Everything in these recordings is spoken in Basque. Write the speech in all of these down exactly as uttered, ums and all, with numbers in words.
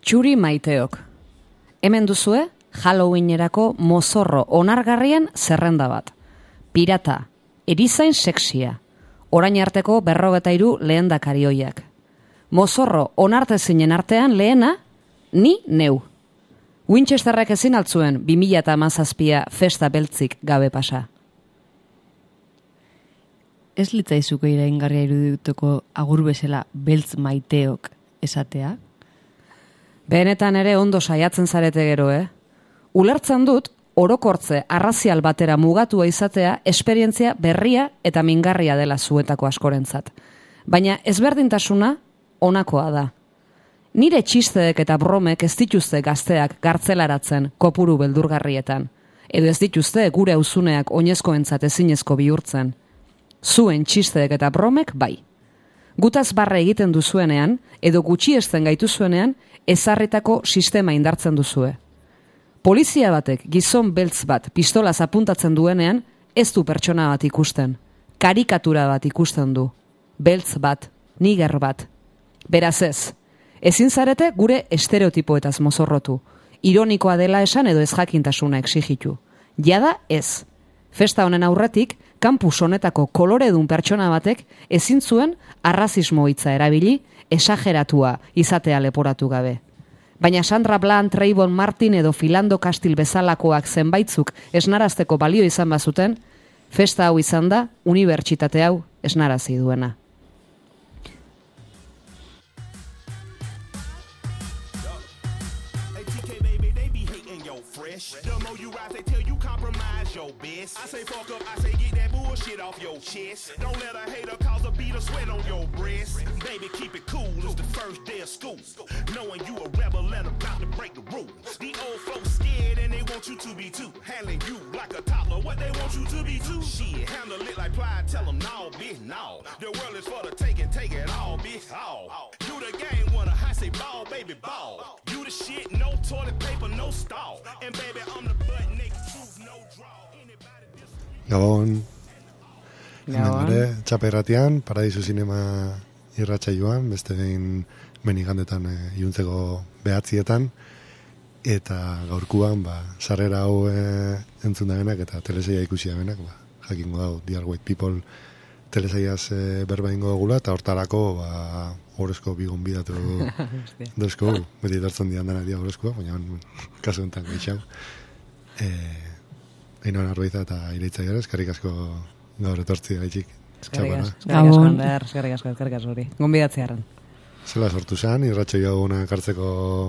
Txuri maiteok. Hemen duzue, Halloweenerako mozorro onargarrien zerrenda bat. Pirata, erizain sexia, orain arteko berrogeta hiru lehendakari hoiak. Mozorro onartezinen artean lehena, ni neu. Winchesterrek ezin altzuen bi mila hamazazpia festa beltzik gabe pasa. Ez litzaizuko iraingarria irudituko agur bezala beltz maiteok esatea? Benetan ere ondo saiatzen zarete gero, eh? Ulertzen dut, orokortze arrazial batera mugatua izatea esperientzia berria eta mingarria dela zuetako askorentzat. Baina ezberdintasuna honakoa da. Nire txisteek eta bromek ez dituzte gazteak gartzelaratzen kopuru beldurgarrietan, edo ez dituzte gure auzuneak oinezkoentzat ezinezko bihurtzen. Zuen txisteek eta bromek bai. Gutaz barre egiten duzuenean, edo gutxiesten gaituzuenean, ezarritako sistema indartzen duzue. Polizia batek gizon beltz bat pistolaz apuntatzen duenean, ez du pertsona bat ikusten. Karikatura bat ikusten du. Beltz bat, niger bat. Beraz ez, ezin zarete gure estereotipoetaz mozorrotu. Ironikoa dela esan edo ez jakintasuna exigitu. Jada ez. Festa honen aurretik, kampus honetako koloredun pertsona batek ezin zuen arrazismo hitza erabili, esageratua izatea leporatu gabe. Baina Sandra Bland, Trayvon Martin edo Philando Castile bezalakoak zenbaitzuk esnarazteko balio izan bazuten, festa hau izan da unibertsitate hau esnarazi duena. I say fuck up, I say get that bullshit off your chest. Don't let a hater cause a beat of sweat on your breast. Baby, keep it cool, it's the first day of school. Knowing you a rebel and about to break the rules. The old folks scared and they want you to be too. Handling you like a toddler, what they want you to be too. Shit, handle it like pride, tell them no, bitch, no. The world is for the taking, take it all, bitch, all. You the game winner, I say ball, baby, ball. You the shit, no toilet paper, no stall. And baby, I'm the butt naked truth, no draw. Gabon, hemen ere, Txaperratian, Paradisu Zinema irratsaioan, beste behin benigandetan e, iuntzeko behatzietan, eta gaurkuan, ba, sarrera hau e, entzun da benak, eta telesaia ikusi da benak, ba, jakingo dago, Dear White People telesaiaz e, berba ingo dugula, eta hortarako, ba, horrezko bigon bidatu dozko, beti dartzen dian dena dia horrezkoa, baina kasu enten gaitxau. E, Einoan Arroiza eta Ireitza gara, eskarrik asko gaur etortzi gaitxik. Eskarrik asko, Ander, eskarrik asko, eskarrik asko hori. Gonbidatzearen. Zela sortu zen, irratxo jaguna kartzeko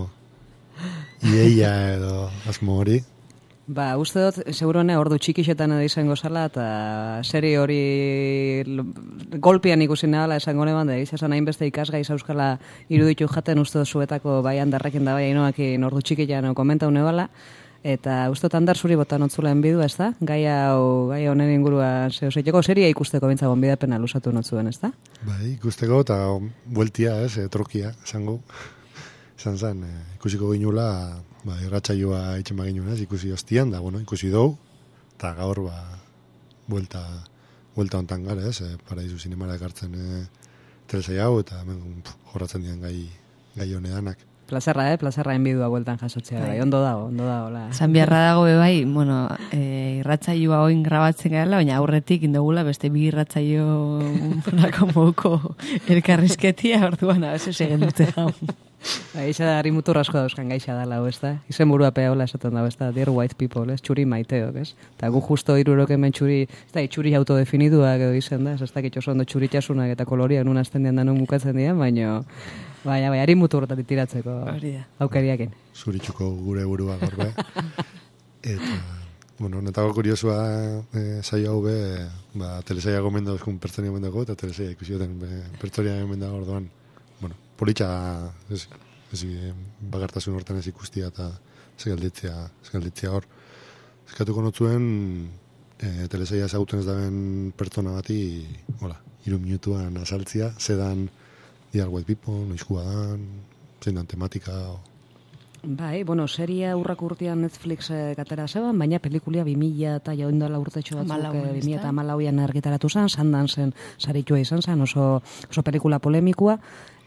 ieia edo asmo hori? Ba, uste dut, segurone, ordu txikixetan edo izango zala, eta seri hori golpian ikusi nehala esango neban, da izan hainbeste ikasgai zauskala iruditu jaten uste dut zuetako bai Anderrekin da bai Ainoakin ordu txikian komentau nebala. Eta uste dut Ander zuri botan otzula enbidu, ez da? Gai hau, gai honen ingurua zehozeiteko seria ikusteko bintza gonbidapena lusatu notzuen, ez da? Bai, ikusteko eta bueltia, ez, e, trokia, esango. Esan zen, e, ikusiko ginula, ba, irratsaioa itxen baginuen, ez, ikusi hostian, da, bueno, ikusi dugu, eta gaur, ba, buelta, buelta ontan gara, ez, e, Paradisu Zinemara ekartzen e, telesai hau, eta hemen jorratzen dian gai, gai honedanak. Plazerra, eh? Plazerra enbidua bueltan jasotzea. Bai. Ondo dago, ondo dago. Zan biharra dago bai, bueno, e, irratzaioa oin grabatzen gara, baina aurretik indogula beste bi irratzaio nako mouko elkarrizketia, orduan, abese segen dute hau. Ba, isa da, harri mutur asko dauzkan gaixa dala, ez da? Izen burua pea hola esaten da, ez da? Dear White People, ez? Txuri maiteok, ez? Eta gu justo irurok hemen txuri, ez da, txuri autodefiniduak edo izen da, ez da, kitxo ondo txuritasunak eta koloriak nun azten dian da nun bukatzen dian, baina... Baina, bai, ari mutu horretatik tiratzeko aukeriakin. Zuritxuko gure burua gorbe. Eta, bueno, netako kuriosua e, saio hau be, ba, telesaia gomendu eskun pertsonia gomendako, eta telesaia ikusi duten pertsonia gomendu orduan. Bueno, politxa, ez, ez, bagartasun hortan ez ikustia, eta segalditzea, segalditzea hor. Eskatuko notzuen, e, telesaia ezagutzen ez daben pertsona bati, hola, iru minutuan asaltzia, zedan Dear White People, noizkua dan, zein dan tematika. O... Bai, bueno, seria urrak urtean Netflix eh, katera zeban, baina pelikulia bi mila eta jaundala urtetxo batzuk bi mila eta hamalauan argitaratu zen, Sundancen saritua izan zen, oso, oso pelikula polemikua,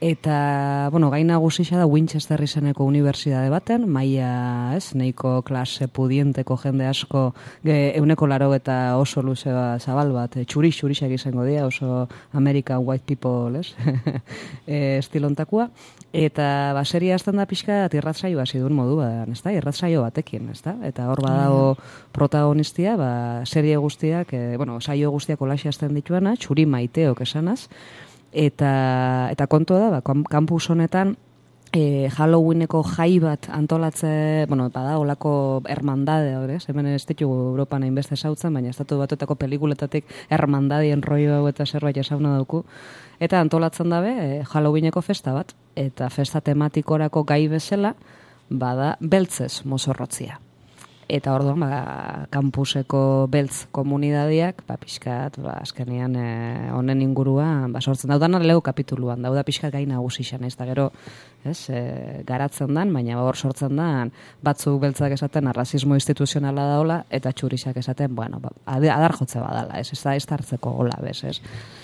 Eta, bueno, gai nagusia da Winchester izeneko unibertsitate baten, maila, ez, neiko klase pudienteko jende asko, ge, euneko laro eta oso luze ba, zabal bat, e, txuri, txurixak izango dira, oso American white people, ez, e, estilontakua. Eta, ba, seria azten da pixka, irratzaio hasi duen modu, ba, ez da, irratzaio batekin, ez da, eta hor badago protagonistia, ba, serie guztiak, e, bueno, saio guztiak olaxi azten dituena, txuri maiteok esanaz, eta eta kontu da, ba, kampus honetan e, Halloweeneko jai bat antolatze, bueno, bada olako hermandade, hori, hemen ez ditugu Europan hainbeste zautzen, baina estatu batuetako pelikuletatik hermandadien rollo hau eta zerbait esauna dauku, eta antolatzen dabe e, Halloweeneko festa bat, eta festa tematikorako gai bezala, bada beltzez mozorrotzia. Eta orduan, ba, kampuseko beltz komunidadiak, ba, pixkat, ba, azkenean honen e, inguruan, ba, sortzen daudan leu kapituluan, dauda pixkat gai nagusi xan, ez da gero, ez, e, garatzen dan, baina hor sortzen dan, batzuk beltzak esaten arrazismo instituzionala daola, eta txurixak esaten, bueno, ba, adar jotze badala, ez, ez da ez hartzeko hola, bez, ez.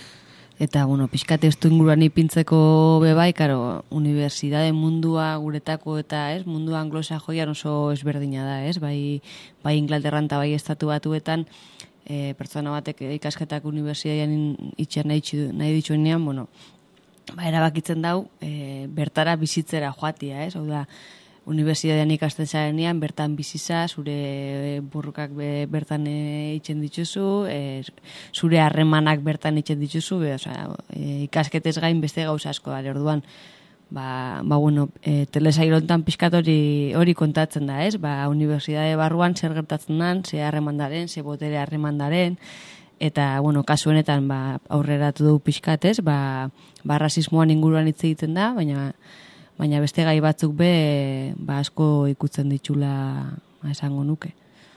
Eta, bueno, pixkate estu inguruan ipintzeko bebai, karo, unibertsitate mundua guretako eta, ez, mundu anglosajoian oso ezberdina da, ez, bai, bai Inglaterran eta bai estatu batuetan, e, pertsona batek ikasketak unibertsitatean itxean nahi, nahi dituenean, bueno, ba, erabakitzen dau, e, bertara bizitzera joatia, ez, hau da, unibertsitatean ikasten zarenean, bertan biziza, zure burrukak be, bertan e, itxen dituzu, e, zure harremanak bertan itxen dituzu, be, osea, e, ikasketez gain beste gauza asko da, orduan, ba, ba bueno, e, telesairontan pixkat hori hori kontatzen da, ez? Ba, unibertsitate barruan zer gertatzen dan, ze harremandaren, ze botere harremandaren, eta, bueno, kasu honetan, ba, aurreratu du pixkat, ez? Ba, ba, rasismoan inguruan hitz egiten da, baina baina beste gai batzuk be, ba, asko ikutzen ditula esango nuke.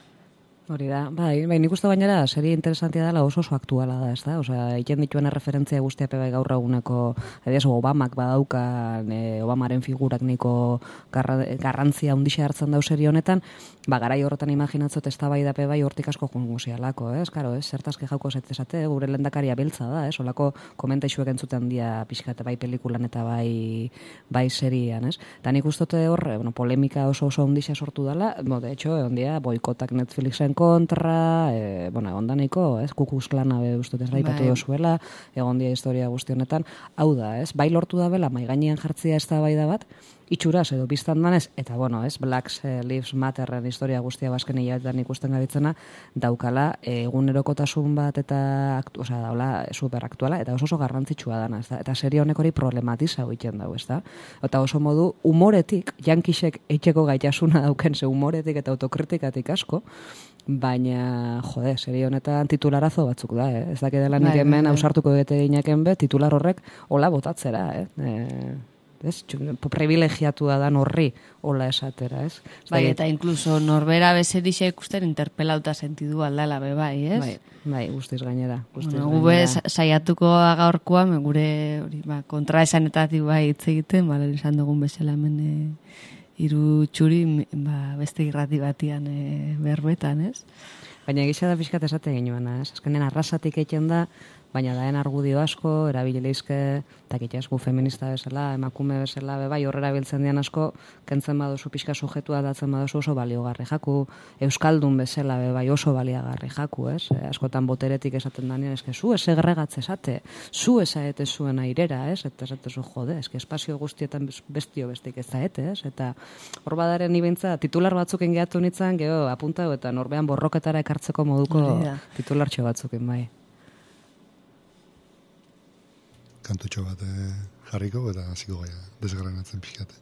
Hori da, bai, bai, nik uste bainera, serie interesantia dela oso oso aktuala da, ez da? Osea, iten dituen referentzia guztia bai gaur eguneko, adiaz, Obamak badauka, e, Obamaren figurak niko garra, garrantzia hundixe hartzen dau serie honetan, ba, garai horretan imaginatzot eztabaida pe bai hortik asko jungusialako, ez? Karo, ez? Zertazke jauko zetesate, gure lehendakaria beltza da, ez? Olako komentaixuek entzuten dia pixkate bai pelikulan eta bai bai serian, ez? Ta nik ustote hor, bueno, polemika oso oso hundixe sortu dela, bo, de hecho, ondia boikotak Netflixen kontra, e, bueno, egon da nahiko, ez, Ku-Klux Klana be ustut ez daipatu dozuela, egon dia historia guzti honetan, hau da, ez, bai lortu da bela, mai gainean jartzia eztabaida bat, itxuraz edo biztan danez, eta bueno, ez, Black Lives Matterren historia guztia bazken hilabetan ikusten gabitzena, daukala egunerokotasun bat eta, osea, daula, superaktuala, eta oso oso garrantzitsua dana, ez da, eta serie honek hori problematiza egiten dau, ez da, eta oso modu humoretik, jankisek eitxeko gaitasuna dauken ze humoretik eta autokritikatik asko, baina, jode, serie honetan titularazo batzuk da, eh? Ez dakit dela nik hemen ausartuko egete ginaken be, titular horrek hola botatzera, eh? E, ez? Privilegiatua dan horri hola esatera, ez? Bai, eta inkluso norbera bezerixa ikusten interpelauta sentidu aldala be bai, ez? Bai, bai, guztiz gainera. Guztiz bueno, gube saiatuko gaurkoa, gure hori, ba, kontra esanetatik bai hitz egiten, ba, esan dugun bezala hemen e, hiru txuri ba, beste irrati batian e, berbetan, ez? Baina egisa da pixkat esate ginuena, ez? Azkenean arrasatik egiten da, baina daen argudio asko, erabilileizke, eta kitxasgu feminista bezala, emakume bezala, be, bai, horrera biltzen dian asko, kentzen baduzu pixka sujetua datzen baduzu oso baliogarri jaku, euskaldun bezala, be, bai, oso baliagarri jaku, ez? E, askotan boteretik esaten danean, eske zu esegregatze esate, zu esaete zuen airera, ez? Eta esate zu, jode, eske espazio guztietan bestio bestik ez zaete, ez? Eta hor badaren nibintza, titular batzuk engeatu nitzan, geho, apunta, eta norbean borroketara ekartzeko moduko titulartxo batzukin, bai. Kantutxo bat eh, jarriko eta hasiko gaia desgranatzen pixkate.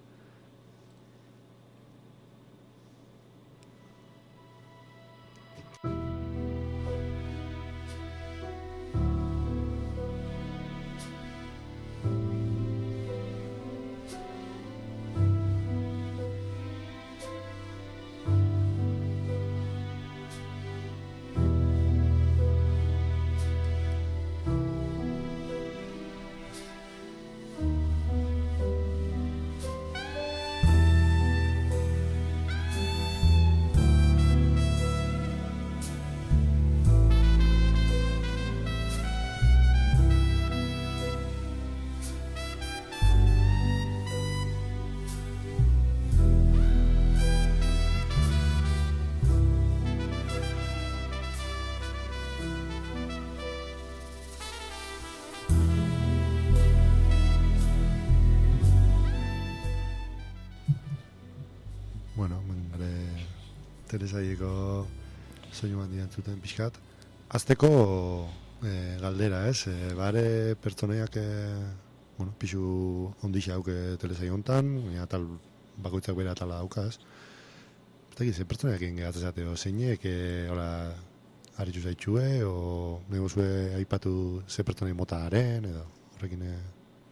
telesaieko soinu handi antzuten pixkat. Azteko e, galdera, ez? E, bare pertsonaiak e, bueno, pixu ondixa hauke telesai hontan, baina tal bakoitzak bera tala daukaz. Eta gize, pertsonaiak egin gehatzen zateo, zeinek, e, hola, haritxu zaitxue, o negozue aipatu ze pertsonai mota haren, edo horrekin... E...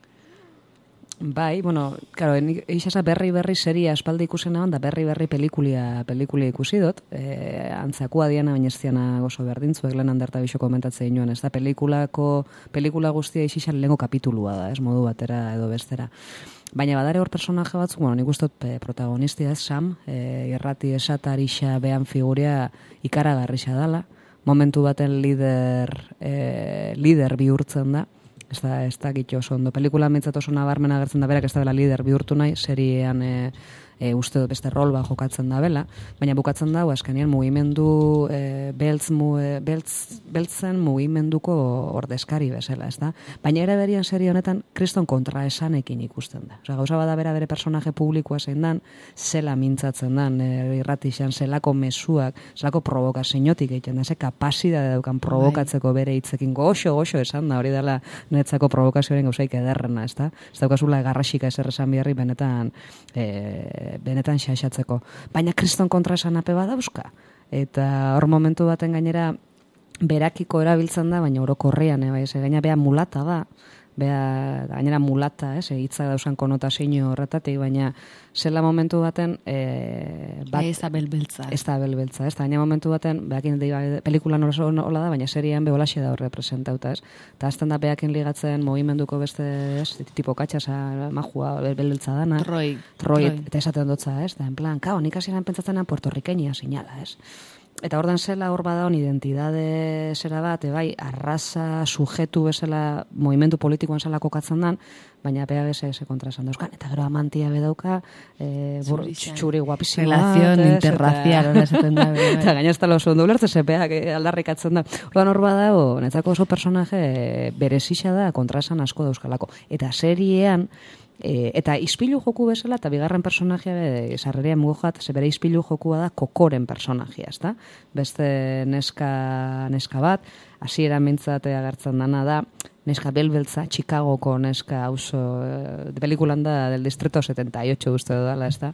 Bai, bueno, claro, eixasa berri-berri seria espaldi ikusen da berri-berri pelikulia, pelikulia ikusi dut, e, antzakua diana, baina ez diana gozo berdintzuek, lehen handerta bixo komentatzen inoen, ez da, pelikulako, pelikula guztia eixisa lehenko kapitulua da, ez, modu batera edo bestera. Baina badare hor personaje batzuk, bueno, nik ustot protagonistia ez, Sam, e, irrati esatarixa behan figuria ikaragarrixa dala, momentu baten lider, e, lider bihurtzen da, ez da, ez da gitu oso ondo. Pelikula mentzat oso nabarmena agertzen da berak ez da bela lider bihurtu nahi, seriean e, e, uste dut beste rol bat jokatzen da bela, baina bukatzen dago azkenean mugimendu e, beltz, mu, e, beltz, beltzen mugimenduko ordezkari bezala, ez da? Baina ere berian serie honetan kriston kontra esanekin ikusten da. Osa, gauza bada bera bere personaje publikoa zein dan, zela mintzatzen dan, e, irratixan, zelako mezuak, zelako provokaziotik egiten da, ze kapasidade daukan provokatzeko bere hitzekin goxo, goxo esan da, hori dela netzako provokazioaren gauzaik ederrena, ez da? Ez daukazula garrasika ezer esan biharri benetan e, benetan xaxatzeko. Baina kriston kontra esan ape badauzka. Eta hor momentu baten gainera berakiko erabiltzen da, baina orokorrean, eh, bai, ze gaina bea mulata da, bea gainera mulata, eh, hitza dauzan konotazio horretatik, baina zela momentu baten e, bat, ez da belbeltza. Ez da belbeltza, ez da, gaina momentu baten beakin pelikulan oso hola da, baina serien beholaxe da hor representauta, ez? Eta azten da beakin ligatzen mogimenduko beste, ez, tipo katxasa, majua, belbeltza dana. Troi. Troi, eta esaten dutza, ez? Da, en plan, kao, nik hasieran pentsatzenan puertorrikenia sinala, ez? Eta ordan zela hor badaon identidade zera bat, bai, arraza, sujetu bezala, movimendu politikoan zela kokatzen dan, baina pea beze ese kontra esan dauzkan. Eta gero amantia bedauka, e, bur, txuri guapizioa. Relación interracial, hori esaten da. Eta gaina ez tala oso ondo ulertzen, zepeak aldarrikatzen da. Ordan hor badago, netzako oso personaje berezixa da kontra esan asko dauzkalako. Eta seriean, E, eta ispilu joku bezala, eta bigarren personajea sarreria mugojat, ze bere ispilu jokua da kokoren personajea, ezta? Beste neska, neska bat, hasiera mintzate agertzen dana da, neska belbeltza, Chicagoko neska auzo, de pelikulan da del distrito setenta y ocho uste dudala, ezta?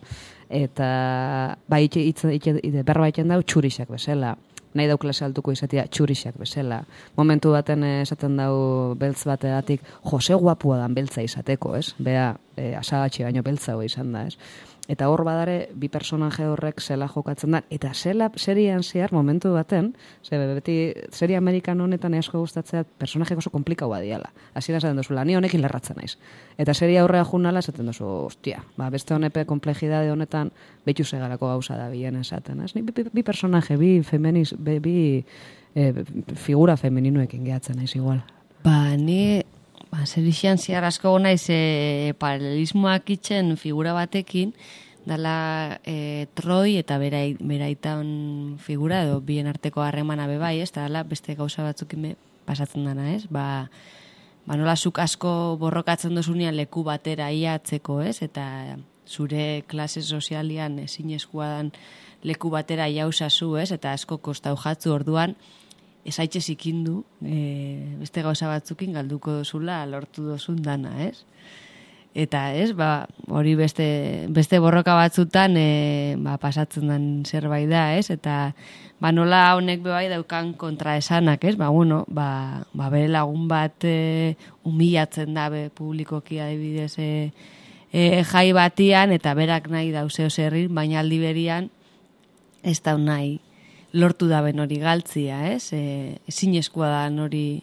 Eta, bai, berba iten dau txurixak bezala, nahi dau klase altuko izatea txurixak bezala. Momentu baten esaten dau beltz bategatik, jose guapua dan beltza izateko, ez? Bea, e, asagatxe baino beltza hoi izan da, ez? Eta hor badare, bi personaje horrek zela jokatzen da, eta zela serian zehar momentu baten, ze beti serie amerikan honetan asko gustatzea personaje oso komplikau badiala. Hasiera esaten duzula, ni honekin lerratzen naiz. Eta seria aurrea junala esaten duzu, ostia, ba, beste honepe komplejidade honetan behitu segarako gauza da bilen esaten. Ez? Ni bi, bi, bi personaje, bi femeniz, bi, bi e, figura femeninuekin gehatzen naiz igual. Ba, ni... Ba, zerixan ziar asko naiz e, paralelismoak itzen figura batekin, dala e, Troi eta berai, beraitan figura, edo bien arteko harremana bebai, ez, dala beste gauza batzukin be, pasatzen dana, ez, ba, ba nola zuk asko borrokatzen dozunean leku batera iatzeko, ez, eta zure klase sozialian ezinezkoa dan leku batera iauzazu, ez, eta asko kostau jatzu orduan, esaitxe zikindu, e, beste gauza batzukin galduko dozula lortu dozun dana, ez? Eta, ez, ba, hori beste, beste borroka batzutan e, ba, pasatzen den zerbait da, ez? Eta, ba, nola honek bebai daukan kontraesanak, ez? Ba, bueno, ba, ba bere lagun bat e, humilatzen dabe publikoki adibidez e, e, jai batian, eta berak nahi dauzeo zerrin, baina aldi berian ez da nahi lortu daben hori galtzia, ez? E, ezinezkoa da hori,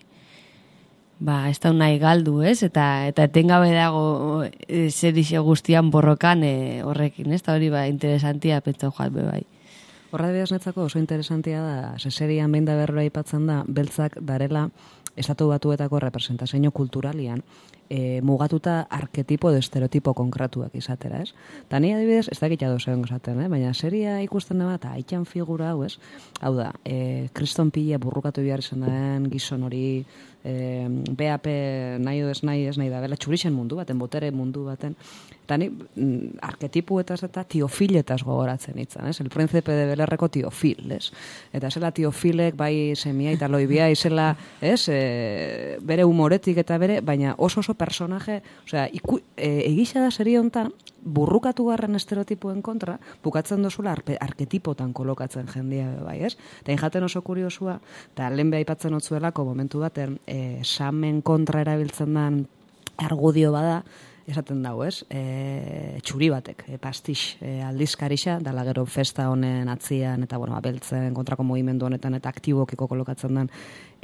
ba, ez da nahi galdu, ez? Eta, eta etengabe dago e, zer iso guztian borrokan e, horrekin, ez? Eta hori, ba, interesantia pentsa joat bebai. Horra de netzako oso interesantia da, seserian behin da berroa aipatzen da, beltzak darela estatu batuetako representazio kulturalian, e, mugatuta arketipo edo estereotipo konkretuak izatera, ez? Ta ni adibidez, ez dakit jado zegoen gozaten, eh? Baina seria ikusten dela eta aitan figura hau, ez? Hau da, e, kriston pila burrukatu behar izan den gizon hori, e, B A P nahi edo ez nahi ez nahi da, bela txurixen mundu baten, botere mundu baten, eta ni mm, arketipuetaz eta tiofiletaz gogoratzen itzan, ez? El príncipe de Belerreko tiofil, ez? Eta zela tiofilek bai semia eta loibia izela, ez? E, bere humoretik eta bere, baina oso oso personaje, osea, iku, e, egisa da serie hontan, burrukatu garren estereotipuen kontra, bukatzen dozula arpe, arketipotan kolokatzen jendia bai, ez? Eta jaten oso kuriosua, eta lehen beha aipatzen otzuelako momentu baten, e, samen kontra erabiltzen den argudio bada, esaten dago, ez? E, txuri batek, e, pastix e, aldizkarixa, dala gero festa honen atzian, eta bueno, abeltzen kontrako mugimendu honetan, eta aktibokiko kolokatzen den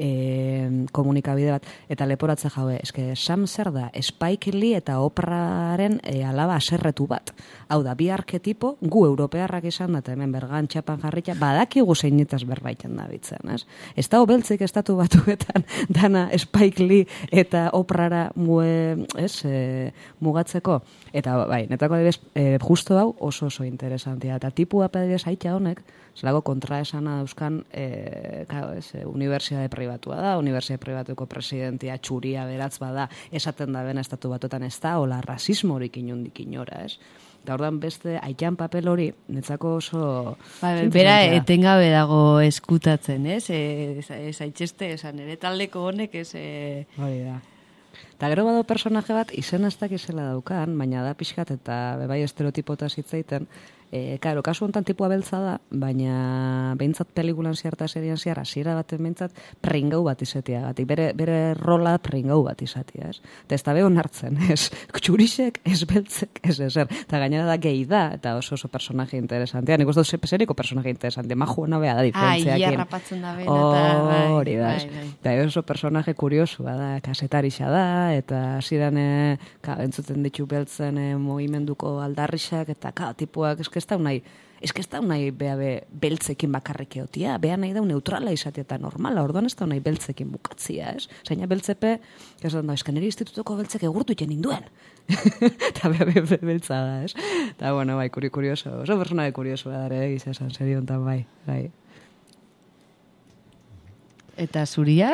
e, komunikabide bat, eta leporatze jaue, eske Sam zer da, Spike Lee eta Opraren e, alaba aserretu bat. Hau da, bi arketipo, gu europearrak izan, eta hemen bergan txapan jarritxa, badakigu zeinetaz berbaiten da bitzen, ez? Ez da obeltzik estatu batuetan, dana Spike Lee eta Oprara mue, ez, e, mugatzeko, eta bai, netako adibidez, e, justo hau oso oso interesantia, eta tipua adibidez aita honek, zelago kontraesana dauzkan, e, claro, ez, e, unibertsitate pribatua da, unibertsitate pribatuko presidentia txuria beratz bada, esaten da bena estatu batuetan ez da, hola rasismorik inundik inora, ez? Eta ordan beste aitan papel hori, netzako oso... Ba, bera etengabe dago eskutatzen, ez? Ez aitxeste, esan ere taldeko honek, ez... E... Hori da. Eta gero bado personaje bat, izen ez dakizela daukan, baina da pixkat eta bebai estereotipota zitzaiten, e, karo, kasu honetan tipua beltza da, baina behintzat pelikulan ziar eta serian ziar, hasiera baten behintzat pringau bat izatea, gatik, bere, bere rola pringau bat izatea, ez? Eta ez da behon hartzen, ez? Txurixek, ez beltzek, ez ezer. Eta gainera da gehi da, eta oso oso personaje interesantea. Nik uste dut seriko personaje interesantea, majuena beha da diferentziakin. Ah, iarrapatzen da bena, eta... Hori da, eta oso personaje kuriosua da, kasetarixa da, eta hasieran e, entzuten ditu beltzen e, mugimenduko aldarrixak, eta ka, tipuak eske ez da unai, eske ez da unai beha be, beltzekin bakarrik eotia, beha nahi da neutrala izatea eta normala, orduan ez da unai beltzekin bukatzia, ez? Zaina beltzepe, ez da, eskeneri institutuko beltzek egurtu iten induen. Eta beha be, be, beltza da, ez? Eta, bueno, bai, kuri, kurioso, oso personaje kurioso da, ere, egiz esan, serio ontan, bai, bai. Eta zuria?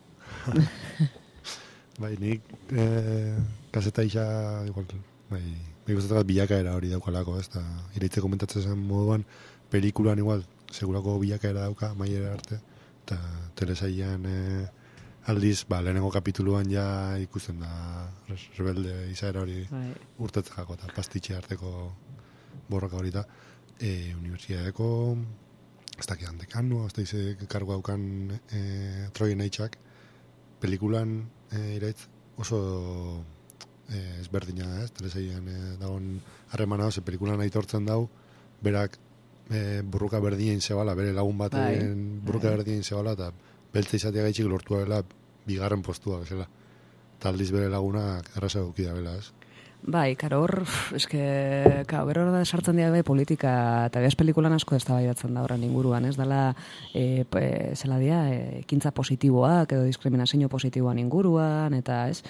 Bai, nik eh, kaseta isa, igual, bai, nik uste bat bilakaera hori daukalako, ez, eta ireitze komentatzen zen moduan, pelikulan igual, segurako bilakaera dauka, maiera arte, eta telesailan eh, aldiz, ba, lehenengo kapituluan ja ikusten da rebelde izaera hori bai. Urtetzakako, eta pastitxe arteko borroka hori da, e, unibertsitateko, ez dakidan dekanu, ez da ize kargo daukan e, Troien Eitxak, pelikulan e, iraitz oso e, ezberdina da, ez? Telesailan e, dagoen harremana, ze pelikulan aitortzen dau, berak e, burruka berdinen zebala, bere lagun baten burruka bai. Berdinen zebala, eta beltza izatea gaitxik lortu dela bigarren postua, bezala. Taldiz bere lagunak erraza dukida bela, ez? Bai, karo, hor, eske, karo, gero da sartzen dira bai politika, eta behaz pelikulan asko ez da baidatzen da horren inguruan, ez dela, e, e, zela dia, e, ekintza positiboak, edo diskriminazio positiboan inguruan, eta ez,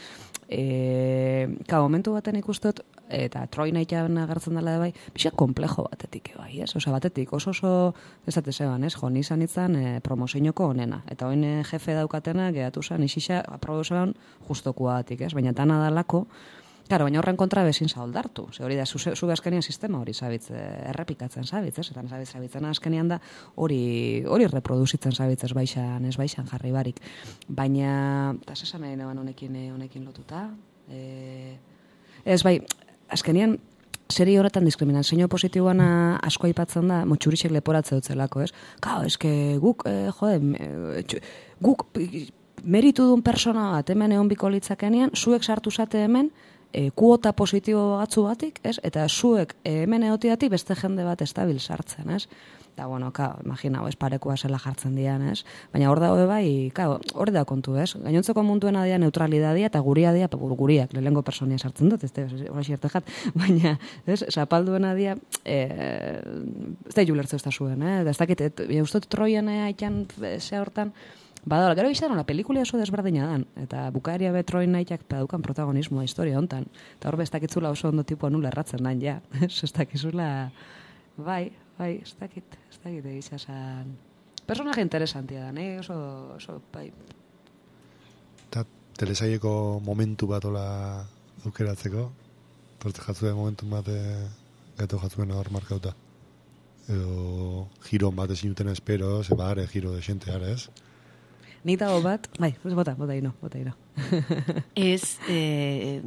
e, karo, momentu baten ikustot, eta Troy Naitan agertzen dela bai, pixak komplejo batetik, bai, ez? Osa, batetik, oso oso, ez date zeban, ez? Jo, nizan itzan e, promozioiko onena, eta hoin e, jefe daukatena, gehatu zen, isixa, aprobo zeban, justokoa batik, ez? Baina tana dalako, claro, baina horren kontra bezin zaoldartu. Ze hori da, zu, zu azkenian sistema hori zabitz, errepikatzen zabitz, ez? Eta zabitz zabitzen azkenian da hori hori reproduzitzen zabitz ez baixan, ez baixan jarri barik. Baina, eta zesan nahi neban honekin, honekin lotuta. E, ez bai, azkenian, seri horretan diskriminazio positiboan asko aipatzen da, motxurixek leporatze dutzelako, ez? Kao, eske guk, eh, jode, guk meritu duen persona bat hemen egon biko litzakenean, zuek sartu zate hemen, E, kuota positibo batzu batik, ez? Eta zuek e, hemen egotiatik beste jende bat estabil sartzen, ez? Eta, bueno, ka, imagina, ez parekoa zela jartzen dian, ez? Baina hor dago bai, ka, hor da kontu, ez? Gainontzeko munduena dia neutralidadia eta guria dia, guriak, lehengo personia sartzen dut, ez da, hori xerte jat, baina, ez? Zapalduena dia, e, ez da julertzu ez da zuen, eh? Ez dakit, e, ustot Troian aitan ze hortan, Bada, gero gizaren, la pelikula oso desberdina dan, eta bukaeria betroin nahiak daukan protagonismoa historia hontan. Eta hor bestakitzula oso ondo tipua nula erratzen dan, ja. Ez dakizula, bai, bai, ez dakit, ez dakit egizazan. Personaje interesantia da, nahi oso, oso, bai. Eta telesaieko momentu bat ola aukeratzeko, torte jatzuen momentu bat e, gato jatzuen hor markauta. Edo giron bat ezin duten espero, ze bare giro de xente ara, ez? Ni dago bat, bai, pues bota, bota ino, bota ino. Ez, eh,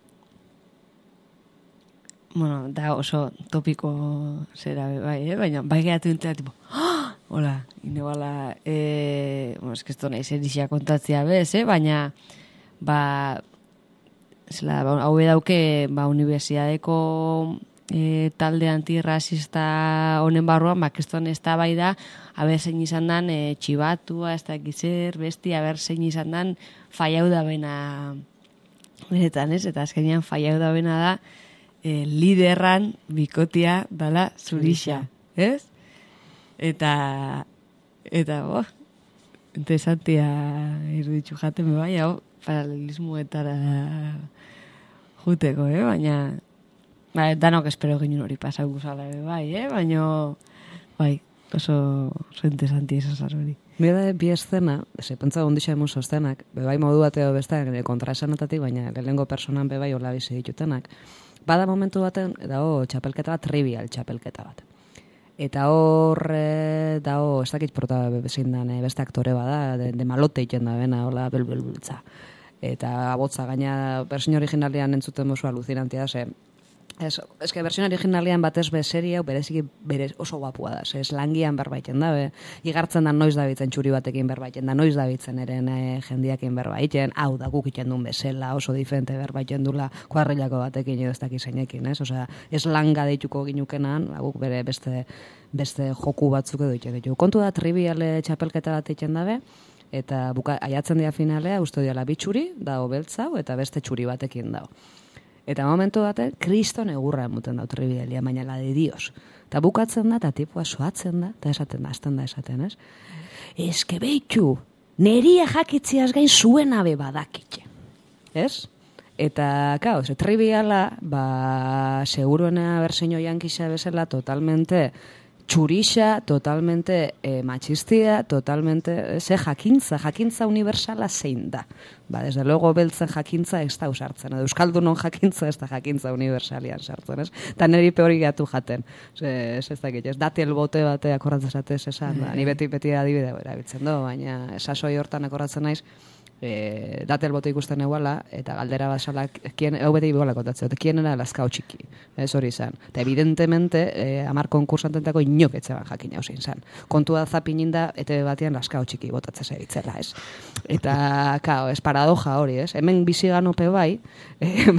bueno, da oso topiko zera bai, eh? Baina bai gehatu dintzela, tipo, ah! Hola, inebala, eh, bueno, es que esto nahi zerixia kontatzea bez, eh? Baina, ba, zela, ba, hau dauke, ba, universidadeko e, talde antirrasista honen barruan, ba, keston ez da bai da, haber zein izan dan e, txibatua, ez da gizer, besti, haber zein izan dan faiau da bena, benetan ez, eta azkenean faiau da bena da, e, liderran bikotia dala zurixa, ez? Eta, eta, bo, interesantia iruditzu jaten bai, hau, paralelismoetara juteko, eh? Baina, ba, danok espero ginen hori pasau guzala, bai, eh? Baina, bai, oso, oso interesantia izan hori. Bida, bi estena, ze pentsa ondisa emun sostenak, bebai modu bateo besteak, kontraesanetatik, baina lehengo personan bebai hola bizi ditutenak. Bada momentu baten, dago txapelketa bat, trivial txapelketa bat. Eta hor, e, dago, ez dakit prota bezin dan, e, beste aktore bada, de, de malote iten da bena, hola, belbelbultza. Eta abotza, gaina, bersin originalian entzuten mozu alucinantia, ze, ez, ez que bersin originalian batez be serie, bereziki berez oso guapua da, ze, eslangian berbaiten dabe, igartzen da noiz dabitzen txuri batekin berbaiten da, noiz dabitzen eren e, jendiakin berbaiten, hau da guk iten duen bezala, oso diferente berbaiten dula, kuarrilako batekin edo ez dakiz zeinekin, ez? Osea, eslanga deituko ginukenan, guk bere beste beste joku batzuk edo iten ditu. Kontu da triviale txapelketa bat iten dabe, eta buka, aiatzen dira finalea, uste diala bitxuri, dago beltzau, eta beste txuri batekin dago. Eta momentu baten, kriston egurra emuten dau trivialia, baina la de Dios. Eta bukatzen da, eta tipua soatzen da, eta esaten da, azten da esaten, ez? Ez que behitu, neria jakitziaz gain zuen abe badakitxe. Ez? Eta, kao, ze triviala, ba, seguruena berseño jankisa bezala, totalmente txurixa, totalmente eh, machistia, totalmente, ze jakintza, jakintza universala zein da. Ba, desde luego beltzen jakintza ez da usartzen, edo euskaldunon jakintza ez da jakintza universalian sartzen, ez? Eta niri peori gatu jaten, ez ez dakit, ez dati elbote batea akorratzen zatez esan, da, ni beti beti adibide erabiltzen do, baina esasoi hortan akorratzen naiz, E, datel bote ikusten eguala, eta galdera basala, hau bete iguala kontatzea, kien era laskao txiki, ez hori izan. Eta evidentemente, e, amar konkursantentako inok etxeban jakin hau zin. Kontua zapininda, ete batean laskao txiki botatzea segitzela, ez. Eta, kao, ez paradoja hori, ez. Hemen biziganope bai, e,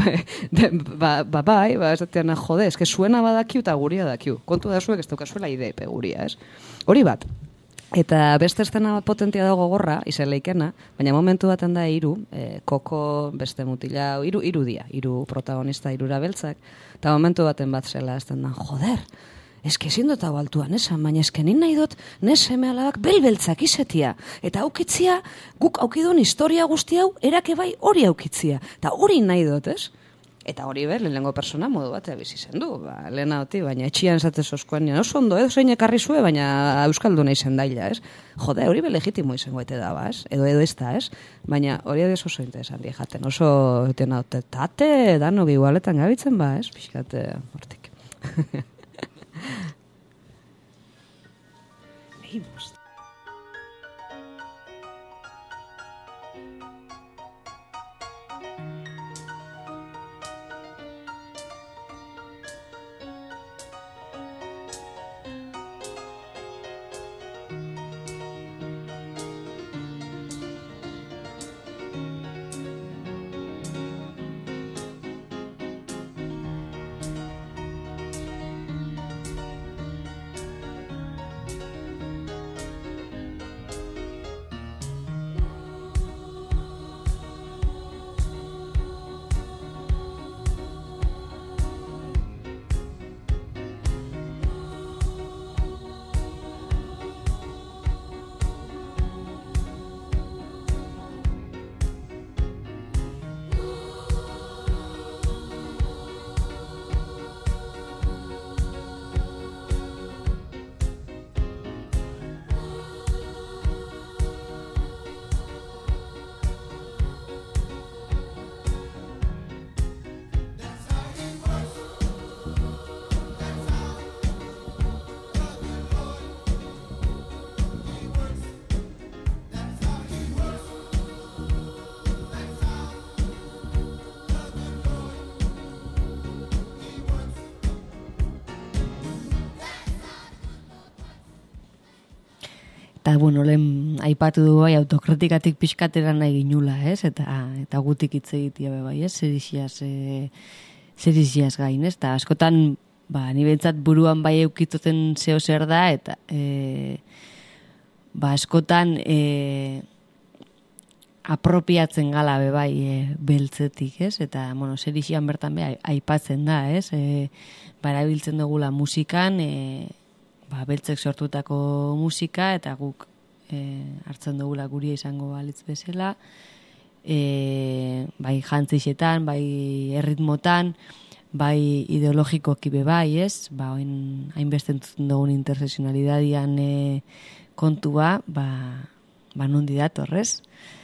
ba, ba bai, ba, ez datean, jode, ez que suena badakiu eta guria dakiu. Kontu da zuek ez daukazuela idepe guria, ez. Hori bat. Eta beste estena potentia dago gogorra, izeleikena, baina momentu baten da hiru, e, koko beste mutila, hiru hiru dia, hiru protagonista, hirura beltzak, eta momentu baten bat zela ezten da, joder, eske ezin dut hau altuan esan, baina eske nin nahi dut, nes seme alabak belbeltzak izetia, eta aukitzia, guk aukidun historia guzti hau, erake bai hori aukitzia, eta hori nahi dut, ez? Eta hori ber, lehenengo persona modu batea bizi zen du, ba, lehena oti, baina etxian esatez oskoan, oso ondo, edo zein ekarri zue, baina euskaldu nahi zen daila, ez? Jode, hori be legitimo izango ete da, ez? Edo edo ez da, ez? Baina hori edo oso interesanti jaten, oso etena dute, tate, danok igualetan gabitzen, ba, ez? Pixkate, hortik. Ei, bost. eta bueno, lehen aipatu du bai autokritikatik pixkatera nahi ginula, ez? Eta, eta gutik hitz egitea be bai, ez? Zerixiaz, e, zerixiaz gain, ez? Eta askotan, ba, ni behintzat buruan bai eukituten zeo zer da, eta e, ba, askotan e, apropiatzen gala be bai e, beltzetik, ez? Eta, bueno, zerixian bertan be aipatzen da, ez? E, ba, erabiltzen dugula musikan, e, ba, beltzek sortutako musika, eta guk e, hartzen dugula guria izango balitz bezala, e, bai jantzixetan, bai erritmotan, bai ideologikoki be bai, ez? Ba, oin hainbeste entzuten dugun interseksionalidadian e, kontua, ba, ba nondi datorrez.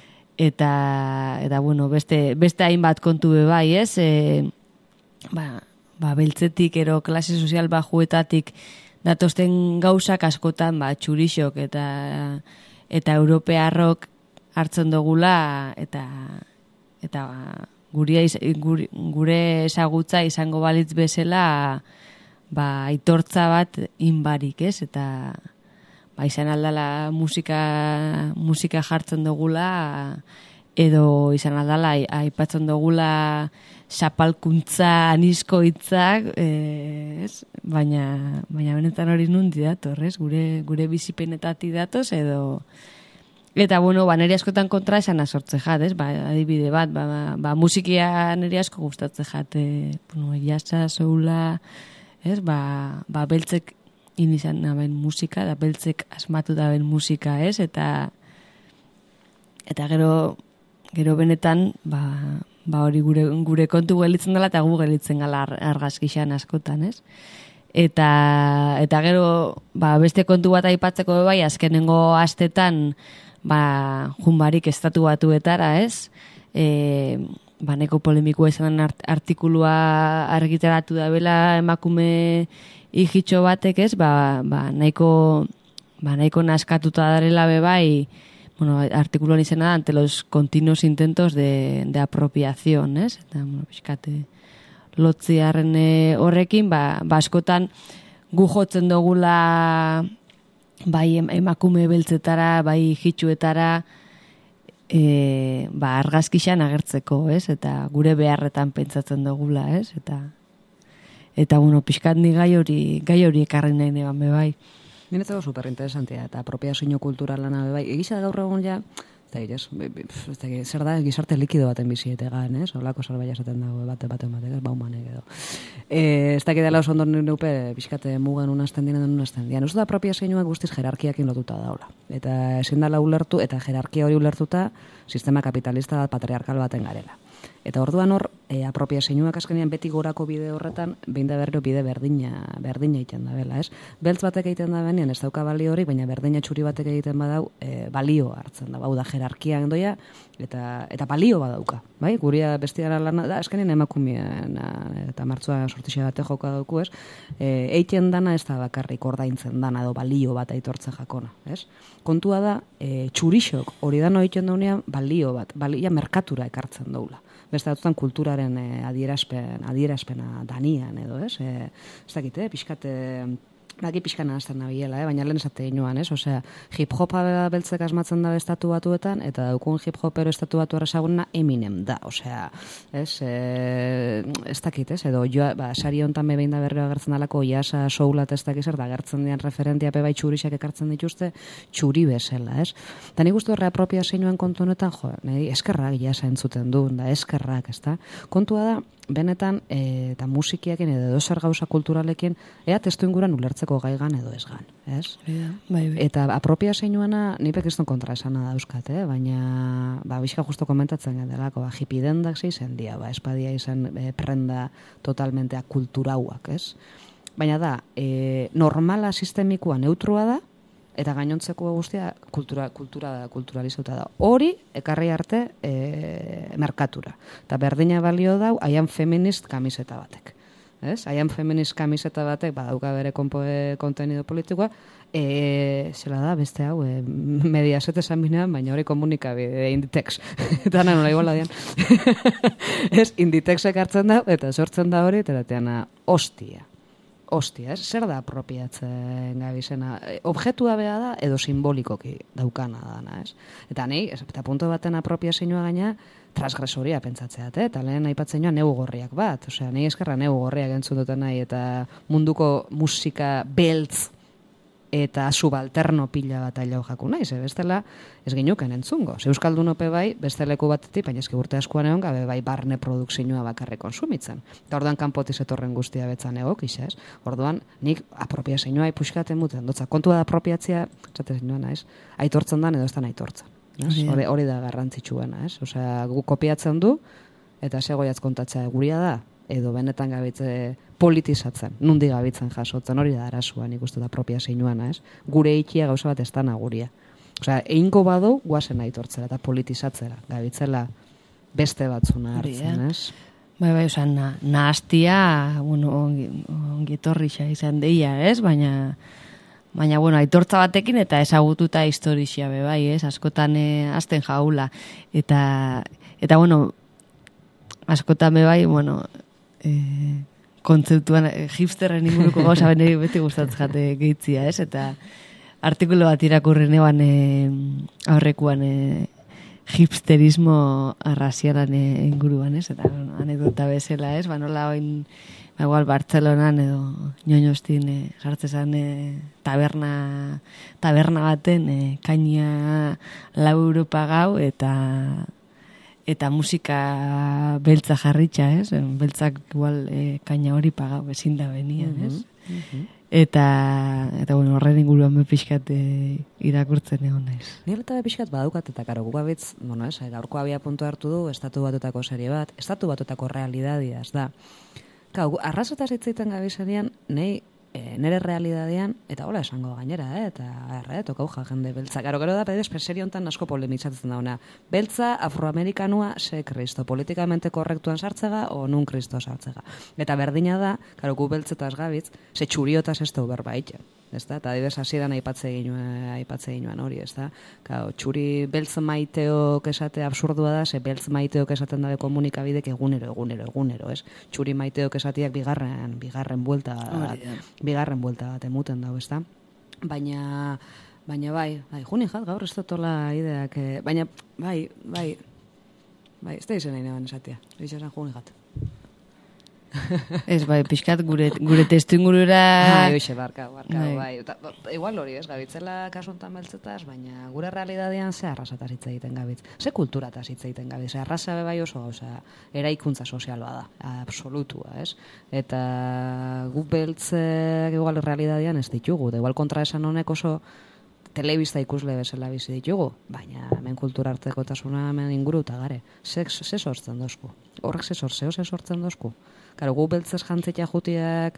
Eta, eta bueno, beste, beste hainbat kontu be bai, ez? E, ba, ba, beltzetik, ero klase sozial bajuetatik, datozten gauzak askotan ba, txurixok eta eta europearrok hartzen dugula eta eta guria iz, gure, gure ezagutza izango balitz bezala ba, aitortza bat inbarik, ez? Eta ba, izan aldala musika, musika jartzen dugula edo izan aldala aipatzen dugula zapalkuntza anisko hitzak, eh, baina, baina benetan hori nundi dator, ez? Gure, gure bizipenetatik datoz, edo... Eta, bueno, ba, nire askotan kontra esan azortze jat, ez? Ba, adibide bat, ba, ba, ba musikia nire asko gustatze jat, eh, bueno, jasa, soula, ez? Ba, ba beltzek inizan naben musika, da beltzek asmatu daben musika, ez? Eta, eta gero, gero benetan, ba, ba hori gure, gure kontu gelitzen dela eta gu gelitzen gala argazkixan askotan, ez? Eta, eta gero ba, beste kontu bat aipatzeko bai, azkenengo astetan ba, junbarik estatu batuetara, ez? E, ba, neko polemikoa izan art, artikulua argitaratu da bela emakume hijitxo batek, ez? Ba, ba, nahiko, ba, nahiko naskatuta darela be bai, bueno, artikuluan izena da, ante los continuos intentos de, de apropiación, ez? Eta, bueno, pixkate, lotziarren horrekin, ba, ba, askotan gu jotzen dugula bai emakume beltzetara, bai hitxuetara, e, ba, argazkixan agertzeko, ez? Eta gure beharretan pentsatzen dugula, ez? Eta, eta bueno, pixkat ni gai hori, gai hori ekarri nahi neban be bai. Niretzako superinteresantea eta apropiazio kulturalana bai. Egisa gaur egun ja, ez da, zer da gizarte likido baten bizietegan, ez? Olako zerbait esaten dago bate bate batek, baumanek edo. Eh, ez da kidela oso ondo neupe pixkate mugan unazten diren unazten dian. Uste da apropiazioa guztiz jerarkiakin lotuta daula. Eta ezin dela ulertu eta jerarkia hori ulertuta sistema kapitalista bat patriarkal baten garela. Eta orduan hor, e, apropiazioak azkenean beti gorako bide horretan, behin da berriro bide berdina, berdina egiten da bela, ez? Beltz batek egiten da benean, ez dauka balio hori, baina berdina txuri batek egiten badau, e, balio hartzen da, bau da jerarkian doia, eta, eta balio badauka, bai? Guria bestiara lana, da, azkenean emakumeen, eta martzuan sortixea bate joka dauku, ez? E, eiten dana ez da bakarrik ordaintzen dana, edo balio bat aitortzen jakona, ez? Kontua da, e, txurixok hori dano egiten daunean, balio bat, balio merkatura ekartzen daula. Beste datutan kulturaren e, adierazpen, adierazpena danian edo, ez? E, ez dakit, eh? Pixkate, baki pixkana azten nabiela, eh? Baina lehen esate inoan, ez? Osea, hip-hopa beltzek asmatzen da estatu batuetan, eta daukun hip-hopero estatu batu errezagunna Eminem da, osea, ez? E, ez dakit, ez? Edo, joa, ba, sari honetan bebein da berreo agertzen dalako, jasa, soulat ez dakizer, da agertzen dian referentia pe bai txurixak ekartzen dituzte, txuri bezala, ez? Eta nik uste horreapropia zeinuan kontu honetan, jo, nahi, eskerrak jasa entzuten du, da eskerrak, ez da? Kontua da, benetan, e, eta musikiakin edo edozer gauza kulturalekin, ea testu inguran ulertzeko gaigan edo ez gan, ez? Ja, bai, bai. Eta apropia zeinuana, nipek ez kontra esana dauzkat, eh? Baina, ba, bizka justo komentatzen gendelako, ba, hipidendak zeizen dia, ba, espadia izan e, prenda totalmentea kulturauak, ez? Baina da, e, normala sistemikoa neutrua da, eta gainontzeko guztia kultura, kultura, kulturalizauta da. Hori, ekarri arte, e, merkatura. Eta berdina balio dau, aian feminist kamiseta batek. Ez? Aian feminist kamiseta batek, badauka bere konpoe kontenido politikoa, e, zela da, beste hau, e, mediaset esan binean, baina hori komunikabide, Inditex. Eta nola iguala dian. Ez, Inditexek hartzen da, eta sortzen da hori, eta dateana, hostia. hostia, ez? Zer da apropiatzen gabizena? Objektua bea da edo simbolikoki daukana dana, ez? Eta ni, eta punto baten apropiazioa gaina, transgresoria pentsatzeat, eh? Eta lehen aipatzen joan neu gorriak bat. Osea, ni eskerra neu gorriak entzun duten nahi, eta munduko musika beltz eta subalterno pila bat ailau jaku nahi, ze bestela ez ginuken entzungo. Ze Euskaldunope bai, beste leku batetik, baina eski urte askoan egon gabe bai barne produkzioa bakarrik konsumitzen. Eta orduan kanpotiz etorren guztia betzan egokix, ez? Orduan, nik apropiazioa ipuskaten muten. Dotza, kontua da apropiatzia, zatez nioan, ez? Aitortzen dan edo ez da aitortzen. Hori, hori da garrantzitsuena, ez? Osea, gu kopiatzen du, eta segoiatz kontatzea guria da, edo benetan gabitze politizatzen, nundi gabitzen jasotzen, hori da arasuan ikustu da propia zeinuana, ez? Gure ikia gauza bat ez da naguria. Osea, egingo badu, guazen aitortzera eta politizatzera, gabitzela beste batzuna hartzen, ez? Bai, bai, osea, na, nahaztia, bueno, ongi, ongi etorrixa izan deia, ez? Baina, baina, bueno, aitortza batekin eta ezagututa historixia be, bai, ez? Askotan eh, azten jaula. Eta, eta, bueno, askotan be, bai, bueno, eh, kontzeptuan, eh, hipsterren inguruko gauza bene beti gustatzen jate gehitzia, ez? Eta artikulu bat irakurren eban eh, aurrekuan eh, hipsterismo arrazialan eh, inguruan, ez? Eta bueno, anekdota bezala, ez? Ba, nola oin, ba, igual, Bartzelonan edo Ñoñostin eh, jartzezan eh, taberna, taberna baten eh, kaina lau Europa gau eta eta musika beltza jarritxa, ez? Beltzak igual e, kaina hori pagau ezin da benian, ez? Mm -hmm. Eta, eta bueno, horren inguruan bepixkat e, irakurtzen egon naiz. Nire eta bepixkat badaukat eta karo, gugabitz, bueno, ez, gaurko abia puntu hartu du, estatu batutako serie bat, estatu batutako realidadia, ez da. Kau, arrazotaz hitzaiten gabizanean, nahi, E, nere realidadean, eta hola esango gainera, eh? Eta erre, tokau ja jende beltza. Garo, gero da, pedez, serie honetan asko polemitzatzen da ona. Beltza, afroamerikanua, ze kristo, politikamente korrektuan sartzega, o nun kristo sartzega. Eta berdina da, garo, gu beltzetaz gabitz, ze txuriotaz ez da berbaiten. Ez da? Eta adibes hasieran aipatze ginuen, aipatze ginuen hori, ez da? Gau, txuri beltz maiteok esate absurdua da, ze beltz maiteok esaten dabe komunikabidek egunero, egunero, egunero, ez? Txuri maiteok esatiak bigarren, bigarren buelta bat, bigarren buelta bat emuten dago, ez da? Baina, baina bai, bai, juni jat, gaur ez dotola ideak, eh, baina, bai, bai, bai, ez da izan nahi neban esatia, ez izan juni jat. Ez, bai, pixkat gure, gure testu ingurura... Bai, oixe, barka, barka, bai. bai. Ta, igual hori, ez, gabitzela kasuntan beltzetaz, baina gure realidadean ze arrasataz hitz egiten gabitz. Ze kulturataz hitz egiten gabitz. Ze arrasa bai oso gauza, eraikuntza sozial bada, absolutua, ez? Eta gu beltzek igual realidadean ez ditugu, da igual kontra esan honek oso telebista ikusle bezala bizi ditugu, baina hemen kultura artekotasuna hemen inguru eta gare. Ze, ze sortzen dozku? Horrek ze sortzeo, ze sortzen dozku? Karo, gu beltzez jantzetia jutiak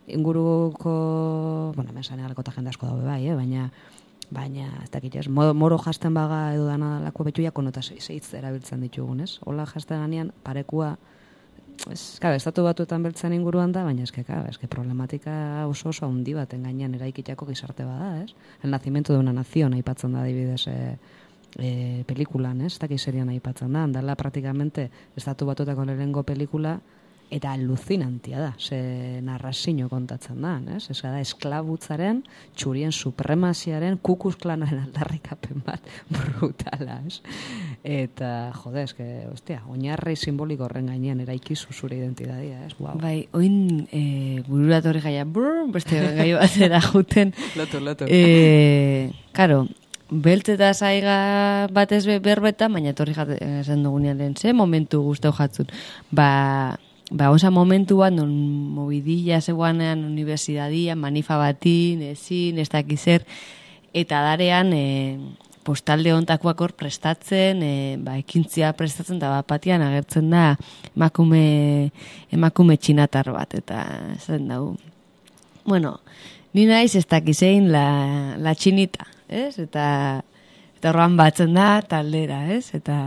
inguruko, bueno, hemen zane alkota jende asko daue bai, eh? baina, baina, ez dakit ez, moro jasten baga edo dana lako betuia konota zeitz erabiltzen ditugun, ez? Hola jasten ganean, parekua, ez, kabe, estatu batuetan beltzen inguruan da, baina eske, kabe, eske problematika oso oso handi baten gainean eraikitako gizarte bada, ez? El nacimiento de una nación aipatzen da adibidez e, e, pelikulan, ez? Ez dakit serian aipatzen da, andala praktikamente estatu batuetako lehenengo pelikula, eta alucinantia da, ze narrazio kontatzen da, ez? Ez da, esklabutzaren, txurien supremaziaren, kukus klanaren aldarrikapen bat brutala, ez? Eta, jode, eske, ostia, oinarri simboliko horren gainean eraikizu zure identidadia, ez? Wow. Bai, oin e, burura torri gaia, brr, beste gai bat zera juten. Lotu, lotu. E, karo, beltzeta zaiga batez berbetan, baina torri jaten dugunean lehen, ze momentu guztau jatzun. Ba, ba, osa momentuan, non movidilla zegoanean universidadia, manifa batin, ezin, ez dakizer, eta darean, e, postalde ontakoak hor prestatzen, e, ba, ekintzia prestatzen, eta bat patian agertzen da emakume, emakume txinatar bat, eta zen dugu. Bueno, ni naiz ez dakizein la, la txinita, ez? Eta, eta horran batzen da taldera, ez? Eta...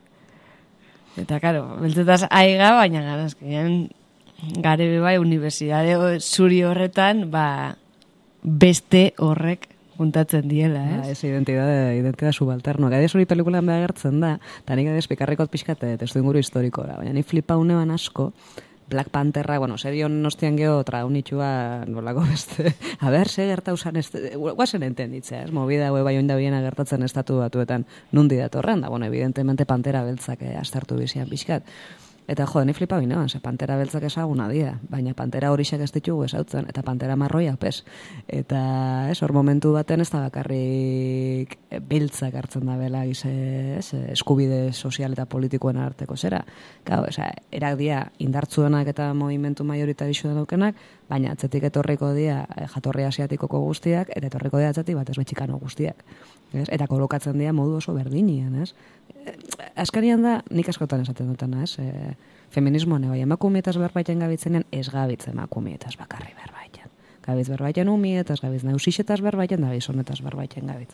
Eta, karo, beltzetaz aiga, baina garazkean gare bebai universidade zuri horretan, ba, beste horrek juntatzen diela, ez? Ba, ez identidade, identidade subalterno. Gade zuri pelikulan beha gertzen da, eta nik adez pikarrikot pixkate testu inguru historiko da, baina ni flipa unean asko, Black Pantherra, bueno, serion nostian geho traunitxua nolako beste, a ber, ze gertausan, guazen entenditzea, ez, movida hue bai oinda biena gertatzen estatu batuetan nundi datorren, da, bueno, evidentemente Pantera beltzak eh, astartu bizian pixkat. Eta jo, ni flipa bine, ze Pantera beltzak ezaguna dira, baina Pantera horixak ez ditugu esautzen, eta Pantera marroia pez. Eta, ez, hor momentu baten ez da bakarrik beltzak hartzen da bela, gize, ez, eskubide sozial eta politikoen arteko zera. Gau, eza, erak dia indartzuenak eta movimentu majoritarizu daukenak, baina atzetik etorriko dia jatorri asiatikoko guztiak, eta etorriko dia atzetik batez betxikano guztiak. Ez? Eta kolokatzen dira modu oso berdinian, ez? Azkarian da, nik askotan esaten dutena, ez? E, feminismoan, bai, emakumietaz berbaiten gabitzenean, ez gabitz emakumietaz bakarri berbaiten. Gabitz berbaiten umietaz, gabitz nausixetaz berbaiten, da gizonetaz berbaiten gabitz.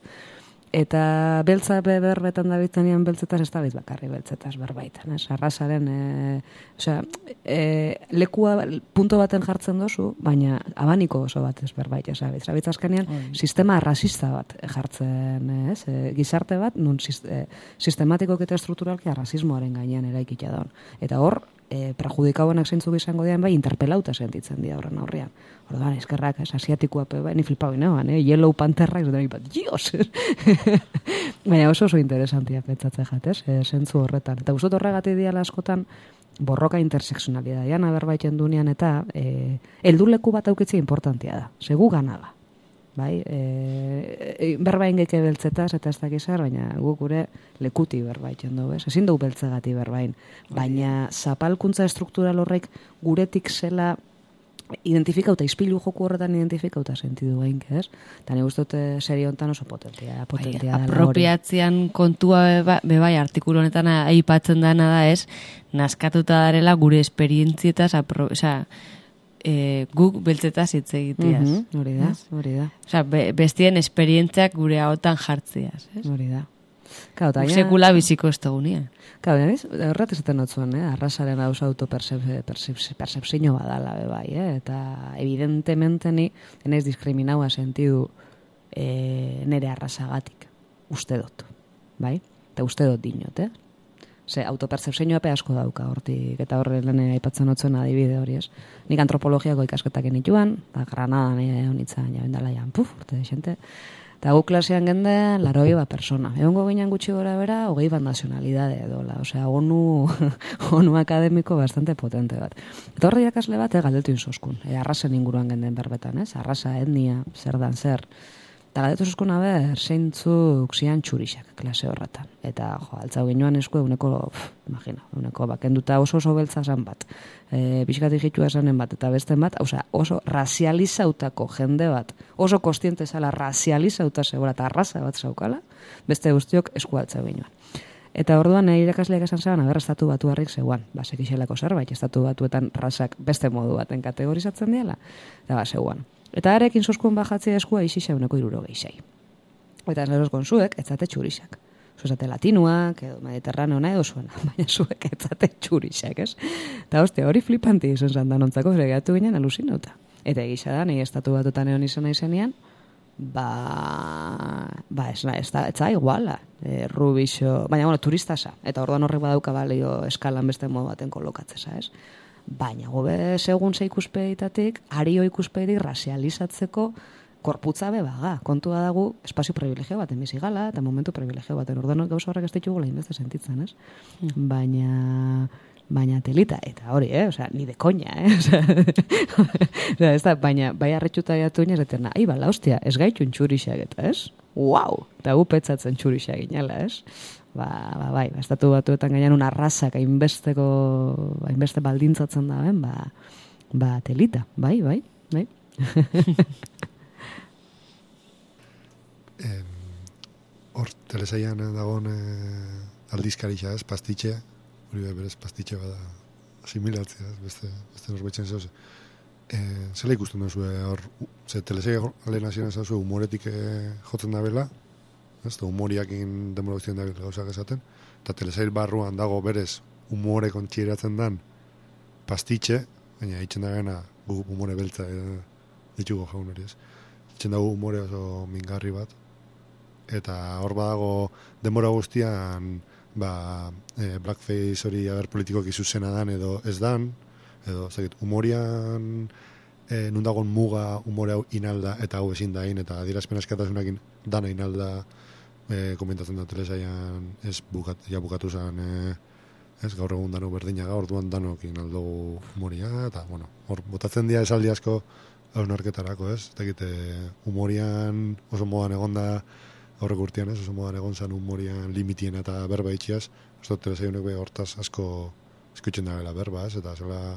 Eta beltza be berbetan dabitzenean beltzetaz, ez da bitz bakarri beltzetaz berbaiten, ez? Arrasaren, e, osea, e, lekua punto baten jartzen dozu, baina abaniko oso bat ez berbait, ez abitz. Abitz azkenean, mm. sistema rasista bat jartzen, ez? E, gizarte bat, nun e, sistematikoak eta estrukturalki rasismoaren gainean eraikita daun. Eta hor, e, prejudikauenak zeintzuk izango dian, bai, interpelauta sentitzen dira horren aurrean. Orduan, eskerrak, es asiatikoa, bai, ni flipau inean, eh? Yellow Pantherra, ez dut bat, dios! Baina oso oso interesantia pentsatzen jatez, e, zentzu horretan. Eta guztot horregatik diala askotan, borroka interseksionalidadian aberbaiten dunean, eta e, elduleku bat aukitzea importantia da. Segu gana da. Bai, e, e, berbain geike beltzetaz, eta ez dakizar, baina guk gure lekuti berbaiten dugu, ez? Ezin dugu beltzegati berbain. Baina zapalkuntza estruktural horrek guretik zela identifikauta, izpilu joku horretan identifikauta sentidu gain, ez? Eta ni guztot serie honetan oso potentia, potentia bai, apropiatzean kontua beba, bebai artikulu honetan aipatzen dana da, ez? Naskatuta darela gure esperientzietaz, apro, oza, e, guk beltzetaz hitz egiteaz. Uh -huh, hori da, hori da. Oza, be, bestien esperientziak gure ahotan jartzeaz, ez? Hori da. Claro, taia... Sekula biziko ez dugunia. Claro, ¿ves? Horret ezaten notzuen, eh? Arrasaren hausa autopercepzio badala, bai, eh? Eta evidentemente ni enez diskriminaua sentidu eh, nere arrasagatik. Uste dut, bai? Eta uste dut dinot, eh? Ze autopercepzioa pe asko dauka hortik, eta horre lehen aipatzen notzuen adibide hori, ez? Nik antropologiako ikasketak enituan, eta Granadan eh, honitzen jabendala jan, puf, urte de xente. Eta gu klasean genden, laroi bat persona. Egongo ginen gutxi gora bera, hogei bat nazionalidade edola. Osea, onu, onu akademiko bastante potente bat. Eta horre jakasle bat, eh, galdetu inzoskun. E, arrasen inguruan genden berbetan, ez? Arrasa, etnia, zer dan zer. Eta galdetu inzoskun, aber, zeintzuk zian txurixak klase horretan. Eta, jo, altzau ginoan esku, eguneko, pff, imagina, eguneko bakenduta oso oso beltza zan bat. E, Pixkat egitua esanen bat, eta beste bat, osea, oso razializautako jende bat, oso kostiente zala razializauta zegoela, eta arraza bat zaukala, beste guztiok esku altzau ginoan. Eta orduan, nire irakasleak esan zeban, aber, estatu batu harrik zegoan. Ba, sekixelako zerbait, estatu batuetan rasak beste modu baten kategorizatzen diala, eta ba, zegoan. Eta arekin zozkuen bajatzea eskua isi uneko iruro gehiagai. Eta ez zuek, etzate txurixak. Zuzate latinuak, edo mediterraneo nahi edo zuena, baina zuek etzate txurixak, ez? Eta hostia, hori flipanti izan zantan ontzako, fregatu ginen alusinauta. Eta egisa da, nire estatu batutan egon izan izenean, ba, ba ez da, ez da, ez da iguala, e, rubixo, baina, bueno, turistasa, eta orduan horrek badauka balio eskalan beste modu baten kolokatzeza, ez? Baina, gobe, segun ze ikuspeitatik, ario ikuspeitatik razializatzeko korputza bebaga. Kontua dago, espazio privilegio baten bizigala, eta momentu privilegio baten. Orduan gauza horrek ez ditugu lehinbeste sentitzen, ez? Mm. Baina, baina telita, eta hori, eh? Osea, ni de koña, eh? Osea, ez da, baina, bai arretxuta jatu ina, ez da, nahi, bala, hostia, ez gaitun txurixak, eta, ez? Wow! Eta gu petzatzen txurixak ginela, ez? Ba, ba, bai, estatu batuetan gainan una arrasak hainbesteko, hainbeste baldintzatzen da, ben, ba, ba, telita, bai, bai, bai. Hor, eh, telesaian dagoen eh, aldizkaritza, ez, pastitxea, hori da berez pastitxe bada asimilatzea, ez, beste, beste norbaitzen zehoz. Eh, zela ikusten duzu, hor, ze telesaia lehen hasien ez duzu, humoretik eh, jotzen da bela, ez da humoriakin demora guztien da gauzak esaten, eta telesail barruan dago berez humore kontxiratzen dan pastitxe, baina itxen da gana gu humore beltza e, ditugu jaun hori ez. Itxen dago humore oso mingarri bat, eta hor badago demora guztian ba, e, blackface hori agar politikoak izuzena dan edo ez dan, edo, zekit, humorian e, nundagon muga humore hau inalda eta hau ezin da eta adierazpen askatasunakin dana inalda e, komentatzen da telesaian ez bukat, ja bukatu zen e, ez gaur egun dano berdina gaur duan danok inaldo humoria eta bueno, hor botatzen dira esaldi asko haunarketarako, ez? Eta egite, humorian oso modan egon da aurrek urtean, ez? Oso modan egon zen humorian limitien eta berba itxiaz. Ez dut, telesaiunek be hortaz asko eskutzen da gela berba, ez? Eta zela,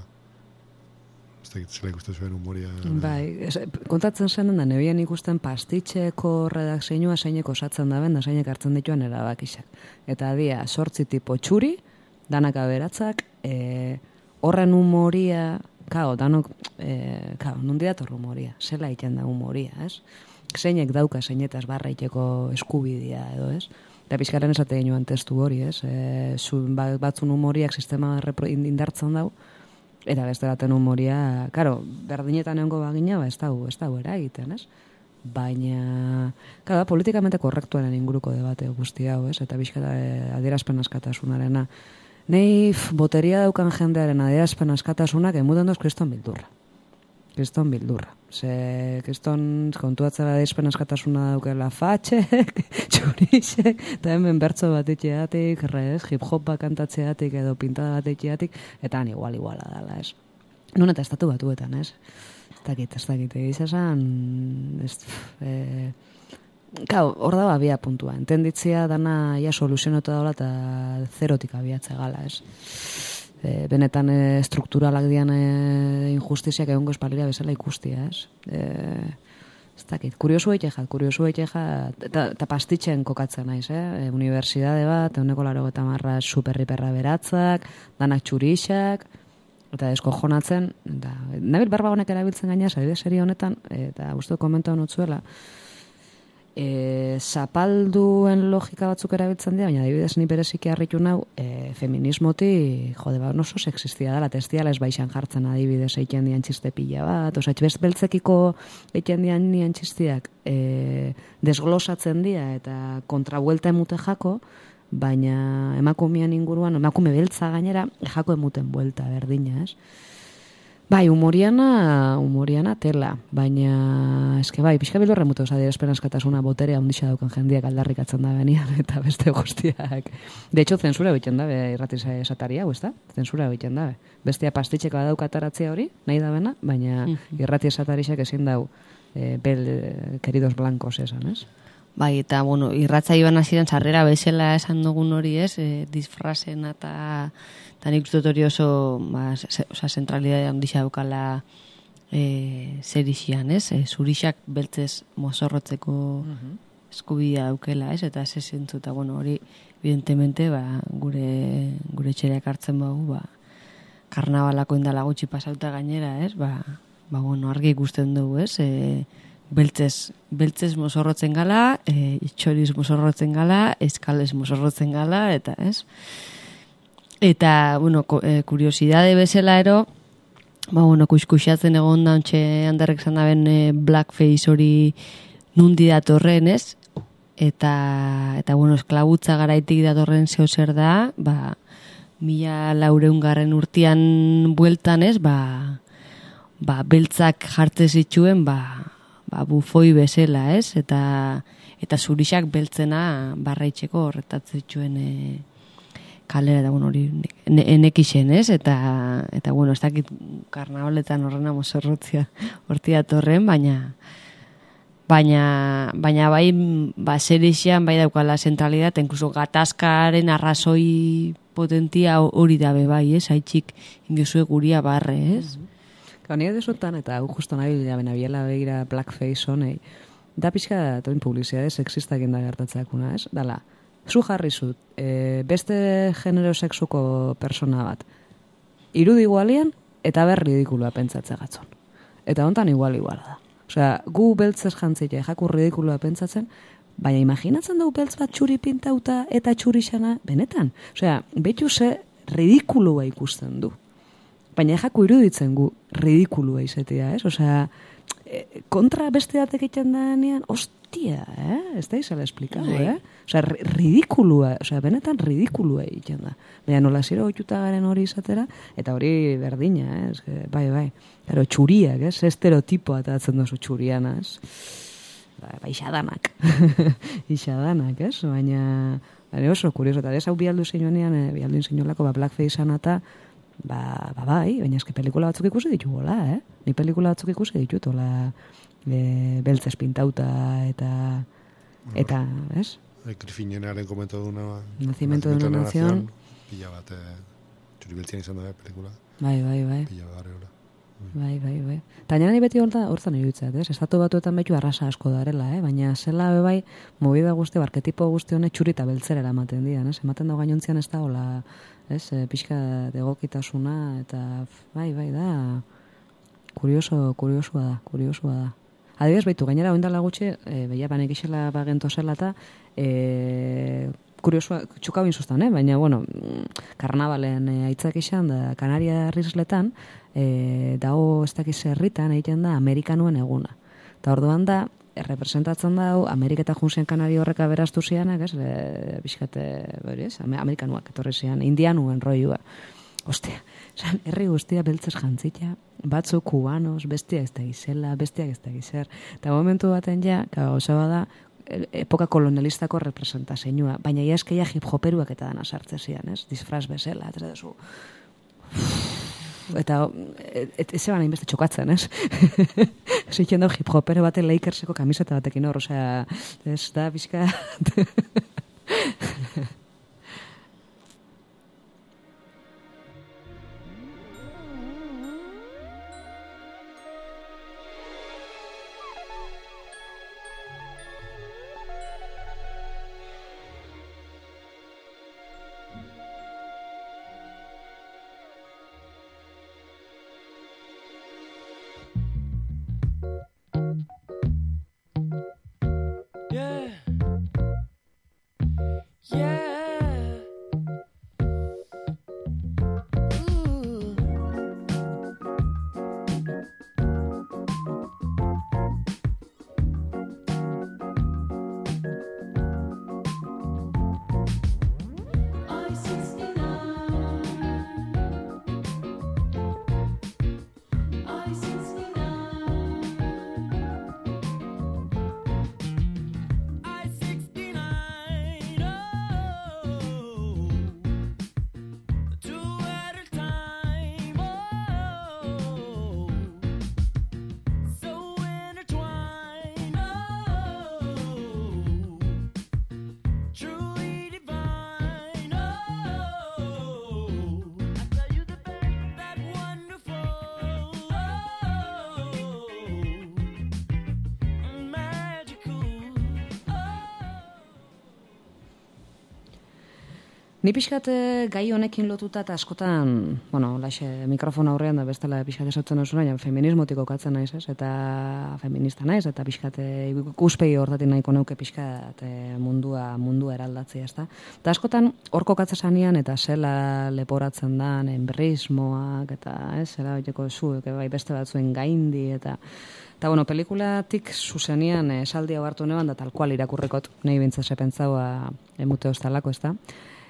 ez da zela ikusten zuen humoria. Bai, es, kontatzen zen da, nebien ikusten pastitxeko redakzeinua zeineko osatzen da ben, da zeinek hartzen dituan erabakixak. Eta dia, sortzi tipo txuri, danak aberatzak, e, horren humoria... Kao, danok, e, kao, nundi dator humoria, zela iten da humoria, ez? Zeinek dauka zeinetaz barra iteko eskubidea, edo, ez? Eta pixkaren esate genuan testu hori, ez? E, zu, batzun humoriak sistema repro, indartzen dau, eta beste baten humoria, karo, berdinetan egongo bagina, ba, ez dau, ez dau eragiten, ez? Baina, kada, politikamente korrektuaren inguruko debate guzti hau, ez? Eta pixkata e, adierazpen askatasunarena, nei boteria daukan jendearen adierazpen askatasunak emuten doz kriston bildurra. Kriston bildurra. Ze kriston kontuatzera adierazpen askatasuna daukela fatxek, txurixek, eta hemen bertso bat itxeatik, hip-hop bat kantatzeatik edo pintada bat itxeatik, eta han igual-iguala dala, ez. Nun eta estatu batuetan, ez. Ez dakit, ez dakit, egiz esan, ez, e, Kau, hor da abia puntua. Entenditzia dana ja soluzionatu daula eta zerotik abiatze gala, ez? E, benetan e, strukturalak dian e, injustiziak egongo espalira bezala ikustia, ez? E, ez dakit, kuriosu eitxejat, kuriosu eitxejat, eta, eta pastitzen kokatzen naiz, eh? E, Unibertsitate bat, eguneko laro eta marra superriperra beratzak, danak txurixak, eta eskojonatzen, eta nabil berba honek erabiltzen gaina, adibidez serie honetan, eta uste komentu honotzuela, E, zapalduen logika batzuk erabiltzen dira, baina adibidez ni bereziki harritu nau e, feminismoti, jode, ba, oso sexistia dela, testiala ez baixan jartzen adibidez eiten dian txiste pila bat, oza, best beltzekiko eiten dian nian txistiak e, desglosatzen dira eta kontrabuelta emute jako, baina emakumean inguruan, emakume beltza gainera, jako emuten buelta berdina, ez? Bai, humoriana, humoriana tela, baina eske bai, pixka bildurra mutu osa adierazpen askatasuna boterea hundixa daukan jendiak aldarrikatzen da benian eta beste guztiak. De hecho, zensura egiten da, irrati esataria, hau ez da? Zensura egiten da. Bestia pastitxeko badauka ataratzea hori, nahi da bena, baina irrati esatarixak ezin dau e, bel, queridos blancos esan, ez? Bai, eta, bueno, irratza iban hasieran sarrera bezala esan dugun hori, ez? E, disfrazen eta eta nik uste hori oso, ba, se, oza, zentralidade handixa daukala e, zerixian, ez? E, zurixak beltzez mozorrotzeko uh-huh. eskubidea daukela, ez? Eta ez zentzu, eta, bueno, hori, evidentemente, ba, gure, gure txereak hartzen bagu, ba, karnabalako indala gutxi pasauta gainera, ez? Ba, ba, bueno, argi ikusten dugu, ez? E, beltzez, beltzez mozorrotzen gala, e, itxoriz mozorrotzen gala, eskalez mozorrotzen gala, eta, ez? Eta, bueno, e, kuriosidade bezala ero, ba, bueno, kuskusatzen egon da, ontxe handarrek zan daben e, blackface hori nundi datorren, ez? Eta, eta bueno, esklabutza garaitik datorren zeo zer da, ba, mila laureun garren urtean bueltan, ez? Ba, ba, beltzak jartze zituen, ba, ba, bufoi bezala, ez? Eta, eta zurixak beltzena barraitzeko horretatzen zituen e, kalera, eta bueno, hori enekixen, ez? Eta, eta bueno, ez dakit karnabaletan horrena mozorrotzia hortia torren, baina baina, baina bai, ba, zerixean bai daukala zentralidad, inkluso gatazkaren arrazoi potentia hori dabe bai, ez? Haitxik indiozue guria barre, ez? Gau, nire desutan, eta hau justo nahi bila biela begira blackface honei, da pixka toin publizidade sexistak inda gertatzeakuna, ez? Dala, zu jarri zut, e, beste genero sexuko persona bat, irudi igualian, eta ber ridikulua pentsatze gatzon. Eta hontan igual-iguala da. Osea, gu beltzez jantzite, jaku ridikulua pentsatzen, baina imaginatzen dugu beltz bat txuri pintauta eta txurixana, benetan. Osea, betu ze ridikulua ikusten du. Baina jaku iruditzen gu ridikulua izetea, ez? Osea, e, kontra beste batek egiten danean, hostia, eh? Ez da izala esplikatu, eh? Osea, ridikulua, osea, benetan ridikulua egiten da. Baina nola zero oituta garen hori izatera, eta hori berdina, eh? Ez, bai, bai. Claro, txuriak, ez? Estereotipoa atatzen dozu txuriana, ez? Ba, ba isadanak. Isadanak, ez? Baina, baina oso kurioso, eta ez hau bialdu zeinuanean, e, bialdu zeinolako, ba, blackfacean eta, ba, ba, bai, baina eske pelikula batzuk ikusi ditu gola, eh? Ni pelikula batzuk ikusi ditut, hola, e, beltzez pintauta, eta, eta, ez? Grifinenearen komento duna, Nacimiento de una nación, pila bat, eh, txuri beltzian izan da, pelikula. Bai, bai, bai. Pila bat, hola. Bai, bai, bai. Ta nire beti hortan hortan iruditzat, ez? Estatu batuetan betu arrasa asko darela, eh? Baina zela bai, movida guzti, barketipo guzti honek txuri eta beltzera ematen dian, ez? Ematen da gainontzian ez da, hola, ez? E, pixka degokitasuna, eta bai, bai, da, kurioso, kuriosua da, kuriosua da. Adibidez, baitu, gainera, oindala gutxi, e, behia banek isela bagento zela eta, e, kuriosua, txukau inzustan, eh? Baina, bueno, karnabalen e, aitzak izan, da, Kanaria Risletan, e, dago ez dakiz herritan egiten da Amerikanuen eguna. Eta orduan da, representatzen da, Ameriketa junzien Kanario horreka beraztu zianak, ez? E, Bizkate, beri ez? Amerikanuak etorri zian, indianuen roiua. Ostia, zan, herri guztia beltzez jantzita, batzu kubanos, bestiak ez da gizela, bestiak ez da gizer. Eta momentu baten ja, gauza bada, epoka kolonialistako representazioa, baina iaskeia hip-hoperuak eta dana sartze zian, ez? Disfraz bezala, eta dezu. Eta et, ez eban hainbeste txokatzen, ez? Zitzen dago hip-hopero baten Lakerseko kamiseta batekin hor, osea, ez da, bizka... Ni pixkat gai honekin lotuta eta askotan, bueno, laxe mikrofon aurrean da bestela pixkat esautzen oso nahi, feminismotik okatzen naiz, ez? Eta feminista naiz, eta pixkat ikuspegi hortatik nahiko neuke pixkat mundua, mundua eraldatzea, ez da? Eta askotan hor kokatzen zanean, eta zela leporatzen dan, enbrismoak, eta ez, zela oiteko zuek, bai beste batzuen gaindi, eta... Eta, bueno, pelikulatik zuzenian esaldi hau hartu neban, da tal kual irakurrikot, nahi bintzase pentsaua emute hostalako, ez da?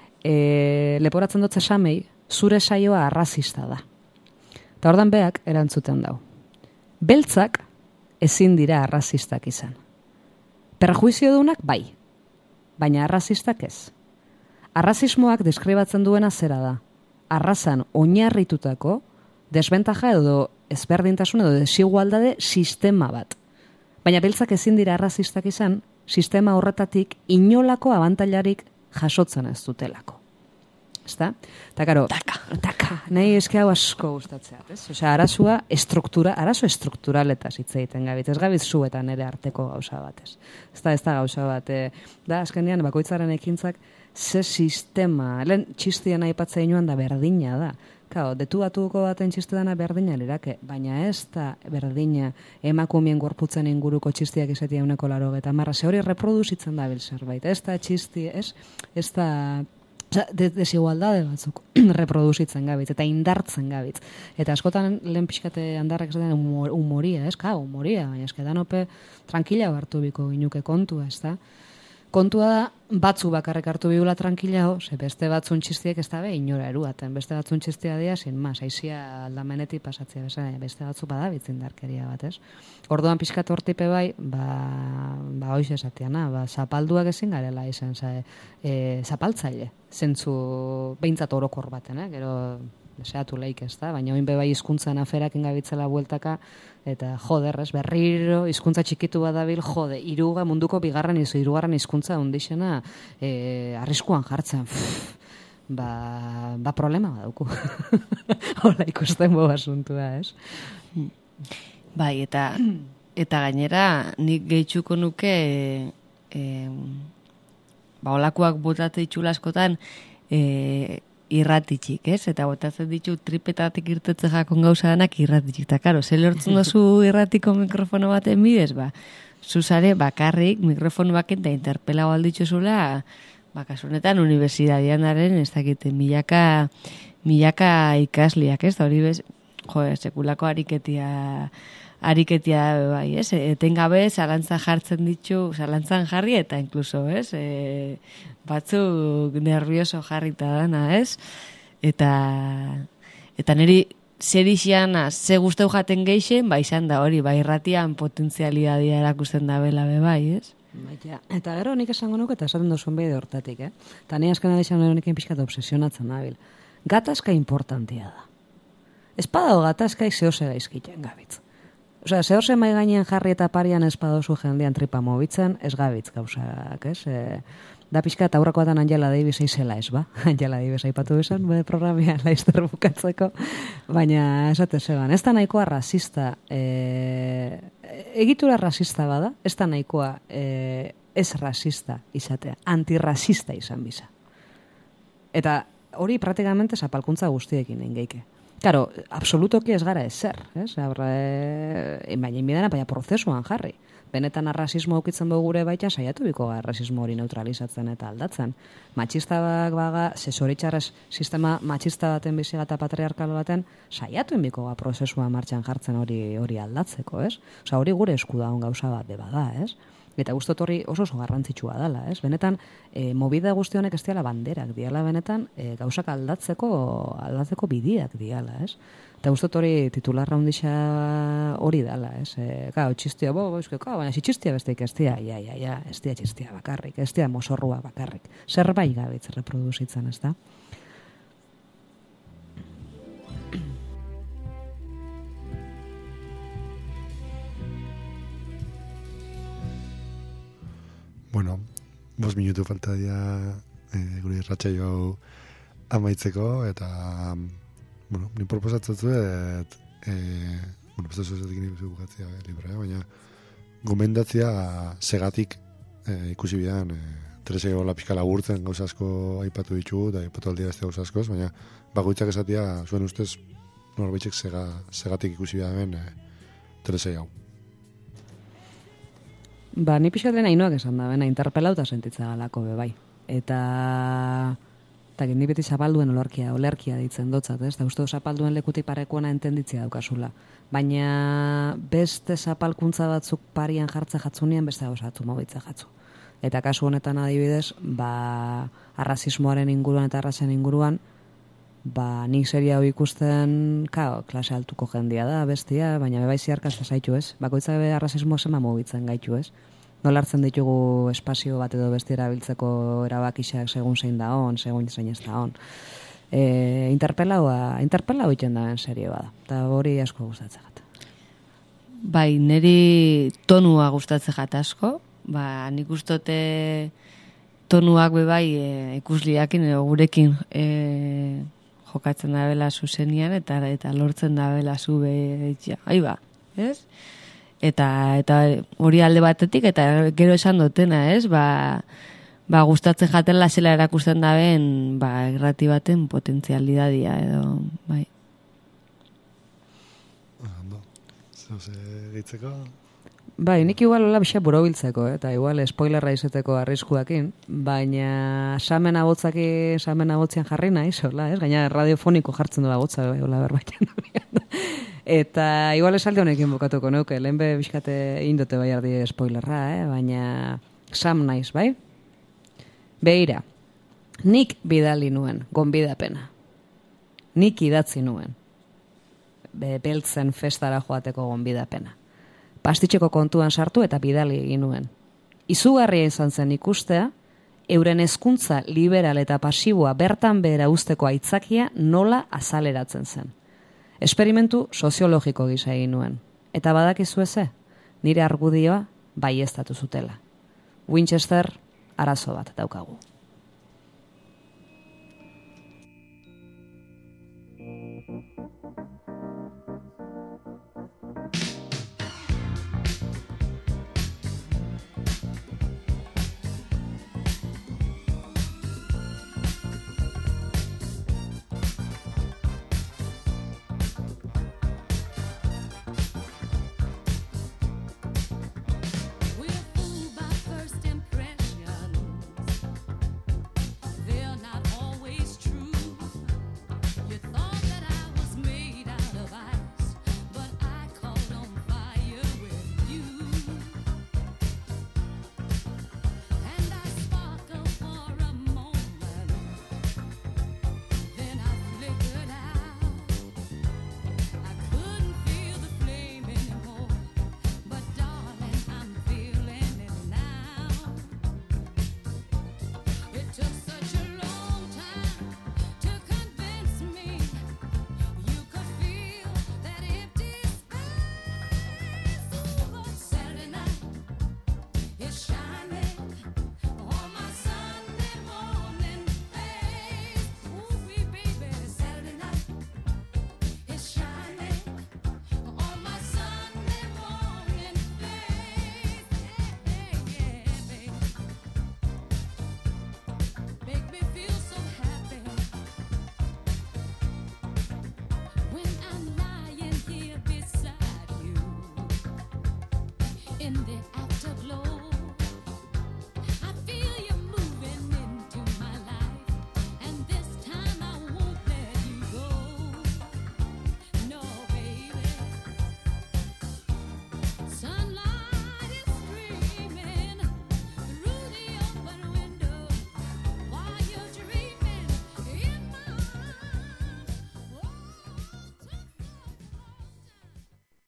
E, leporatzen dut esamei, zure saioa arrazista da. Eta ordan beak erantzuten dau. Beltzak ezin dira arrazistak izan. Perjuizio dunak bai, baina arrazistak ez. Arrazismoak deskribatzen duena zera da. Arrazan oinarritutako desbentaja edo ezberdintasun edo desigualdade sistema bat. Baina beltzak ezin dira arrazistak izan, sistema horretatik inolako abantailarik jasotzen ez dutelako. Ezta? Eta, karo, taka, taka, nahi eske hau asko gustatzeat, ez? Osea, arazua estruktura, arazo estrukturaleta hitz egiten gabit, ez gabiz zu eta nere arteko gauza bat, ez? Ez da, ez da gauza bat, e, da, azkenean, bakoitzaren ekintzak, ze sistema, lehen txistian aipatzea inoan da berdina da. Kao, detu batuko baten txiste dana berdina lirake, baina ez da berdina emakumien gorputzen inguruko txistiak izatea uneko laro eta marra, ze hori reproduzitzen da bil zerbait, ez da txisti, ez, ez da Osea, de, desigualdade batzuk reproduzitzen gabitz, eta indartzen gabitz. Eta askotan lehen pixkate handarrak zaten humor, humoria, ez? Ka, humoria, baina eskedan ope tranquila hartu biko ginuke kontua, ez da? Kontua da, batzu bakarrek hartu bigula tranquilao, ze beste batzun txistiek ez da be, inora eruaten. Beste batzun txistia dia, sin mas, aizia aldamenetik pasatzea bezala, beste batzu badabitz indarkeria bat, ez? Orduan pixkat hortipe bai, ba, ba hoiz esatiana, ba, zapalduak ezin garela izan, za, e, zapaltzaile, zentzu behintzat orokor baten, eh? Gero deseatu leik ez da, baina oin bebai hizkuntzan aferak ingabitzela bueltaka, eta joder, ez, berriro hizkuntza txikitu badabil, jode, iruga munduko bigarren iz, irugarren hizkuntza ondixena e, arriskuan jartzen. Pff, ba, ba problema badauku. Hola ikusten bo asuntua, ez? Bai, eta eta gainera nik gehitxuko nuke e, ba, olakoak botate itxula askotan e, irratitxik, ez? Eta botatzen ditu tripetatik irtetze jakon gauza denak irratitxik. Eta, karo, ze lortzen dozu irratiko mikrofono baten bidez, ba, zuzare bakarrik mikrofono baken da interpelau alditzuzula, ba, kasunetan, unibertsitateanaren, ez dakite, milaka, milaka ikasliak, ez? Da hori bez, jo, sekulako ariketia, ariketia, bai, ez? Etengabe, zalantzan jartzen ditu, zalantzan jarri, eta inkluso, ez? E, batzuk nervioso jarrita dana, ez? Eta, eta niri zerixian, ze guztau jaten geixen, ba, izan da hori, bai, irratian potentzialidadia erakusten da bela be, bai, ez? Baina, eta gero nik esango nuke, eta esaten duzuen bide hortatik, eh? Eta ni azkena deixan honekin pixkat obsesionatzen nabil. Gatazka importantia da. Ez padao gatazkaik zehose gaizkiten gabitz. Osea, zehose mai gainean jarri eta parian ez padozu jendean tripa mobitzen, ez gabitz gauzak, ez? E, da pixka eta aurrako atan Angela Davis eizela ez, ba? Angela Davis aipatu bezan, bede programia laizter bukatzeko, baina esate zeban, ez da nahikoa rasista, e, egitura rasista bada, ez da nahikoa e, ez rasista izatea, antirrasista izan biza. Eta hori praktikamente zapalkuntza guztiekin engeike. Claro, absolutoki ez gara ezer, ez? Baina inbidana, baina prozesuan jarri. Benetan arrasismo aukitzen dugu gure baita, saiatu biko gara arrasismo hori neutralizatzen eta aldatzen. Matxistak baga, zezoritxarrez sistema matxista baten biziga eta patriarkal baten, saiatu inbiko gara prozesua martxan jartzen hori hori aldatzeko, ez? Osa, hori gure esku daun gauza bat beba da, ez? Eta guztot hori oso oso garrantzitsua dela, ez? Benetan, e, movida guzti honek ez diala banderak diala, benetan, e, gauzak aldatzeko aldatzeko bidiak diala, ez? Eta guztot hori titularra hundisa hori dela, ez? E, Gau, txistia, bo, bo, izke, baina si txistia besteik ez dia, ja, ja, ja, ez dia txistia bakarrik, ez dia mozorrua bakarrik. Zerbait gabitz reproduzitzen, ez da? Bueno, bost minutu falta dira e, gure irratsaio hau amaitzeko, eta, bueno, ni proposatzen zuet, e, bueno, ez da zuzetik nire bukatzea librea, baina gomendatzea segatik e, ikusi bidan, e, Teresei hola pixka laburtzen gauza asko aipatu ditugu, eta aipatu aldia beste gauza askoz, baina bakoitzak esatia, zuen ustez, norbaitzek sega, segatik ikusi bidan e, Teresei hau. Ba, ni pixkat lehen hainoak esan da, bena, interpelauta sentitza galako bebai. Eta, eta ni beti zapalduen olerkia, olerkia ditzen dotzat, ez? Da uste zapalduen lekutik parekoena entenditzea daukazula. Baina beste zapalkuntza batzuk parian jartza jatzunien, beste gauzatu mobitza jatzu. Eta kasu honetan adibidez, ba, arrazismoaren inguruan eta arrazen inguruan, ba, nik seria hau ikusten, kao, klase altuko jendia da, bestia, baina bebai ziarkazta zaitu, ez? Bakoitza be arrazismo zema mobitzen gaitu, ez? Nola hartzen ditugu espazio bat edo besti erabiltzeko erabakixak segun zein da on, segun zein ez da on. E, interpelaua, interpelau iten da ben serio bada, eta hori asko gustatzen jat. Bai, niri tonua gustatzen jat asko, ba, nik ustote tonuak bebai e, ikusliakin, edo gurekin e, jokatzen da bela zuzenian, eta eta lortzen da bela zu behitzia. Ai ba, ez? Eta, eta hori alde batetik, eta gero esan dutena, ez? Ba, ba gustatzen jatela zela erakusten da ben, ba, irrati baten potentzialidadia, edo, bai. Ondo, zehose gehitzeko? Bai, nik igual hola bixa burobiltzeko, eh? Eta igual spoilerra izeteko arriskuakin, baina samen abotzaki, samen abotzian jarri naiz, hola, ez? Gaina radiofoniko jartzen du abotza, hola berbaitan. Eta igual esaldi honekin bukatuko nuke, lehen be bizkate indote bai ardi spoilerra, eh? Baina sam naiz, bai? Beira, nik bidali nuen, gonbidapena. Nik idatzi nuen. Be, beltzen festara joateko gonbidapena. Pastitxeko kontuan sartu eta bidali egin nuen. Izugarria izan zen ikustea, euren hezkuntza liberal eta pasiboa bertan behera usteko aitzakia nola azaleratzen zen. Esperimentu soziologiko gisa egin nuen. Eta badakizu eze, nire argudioa baieztatu zutela. Winchester arazo bat daukagu. In the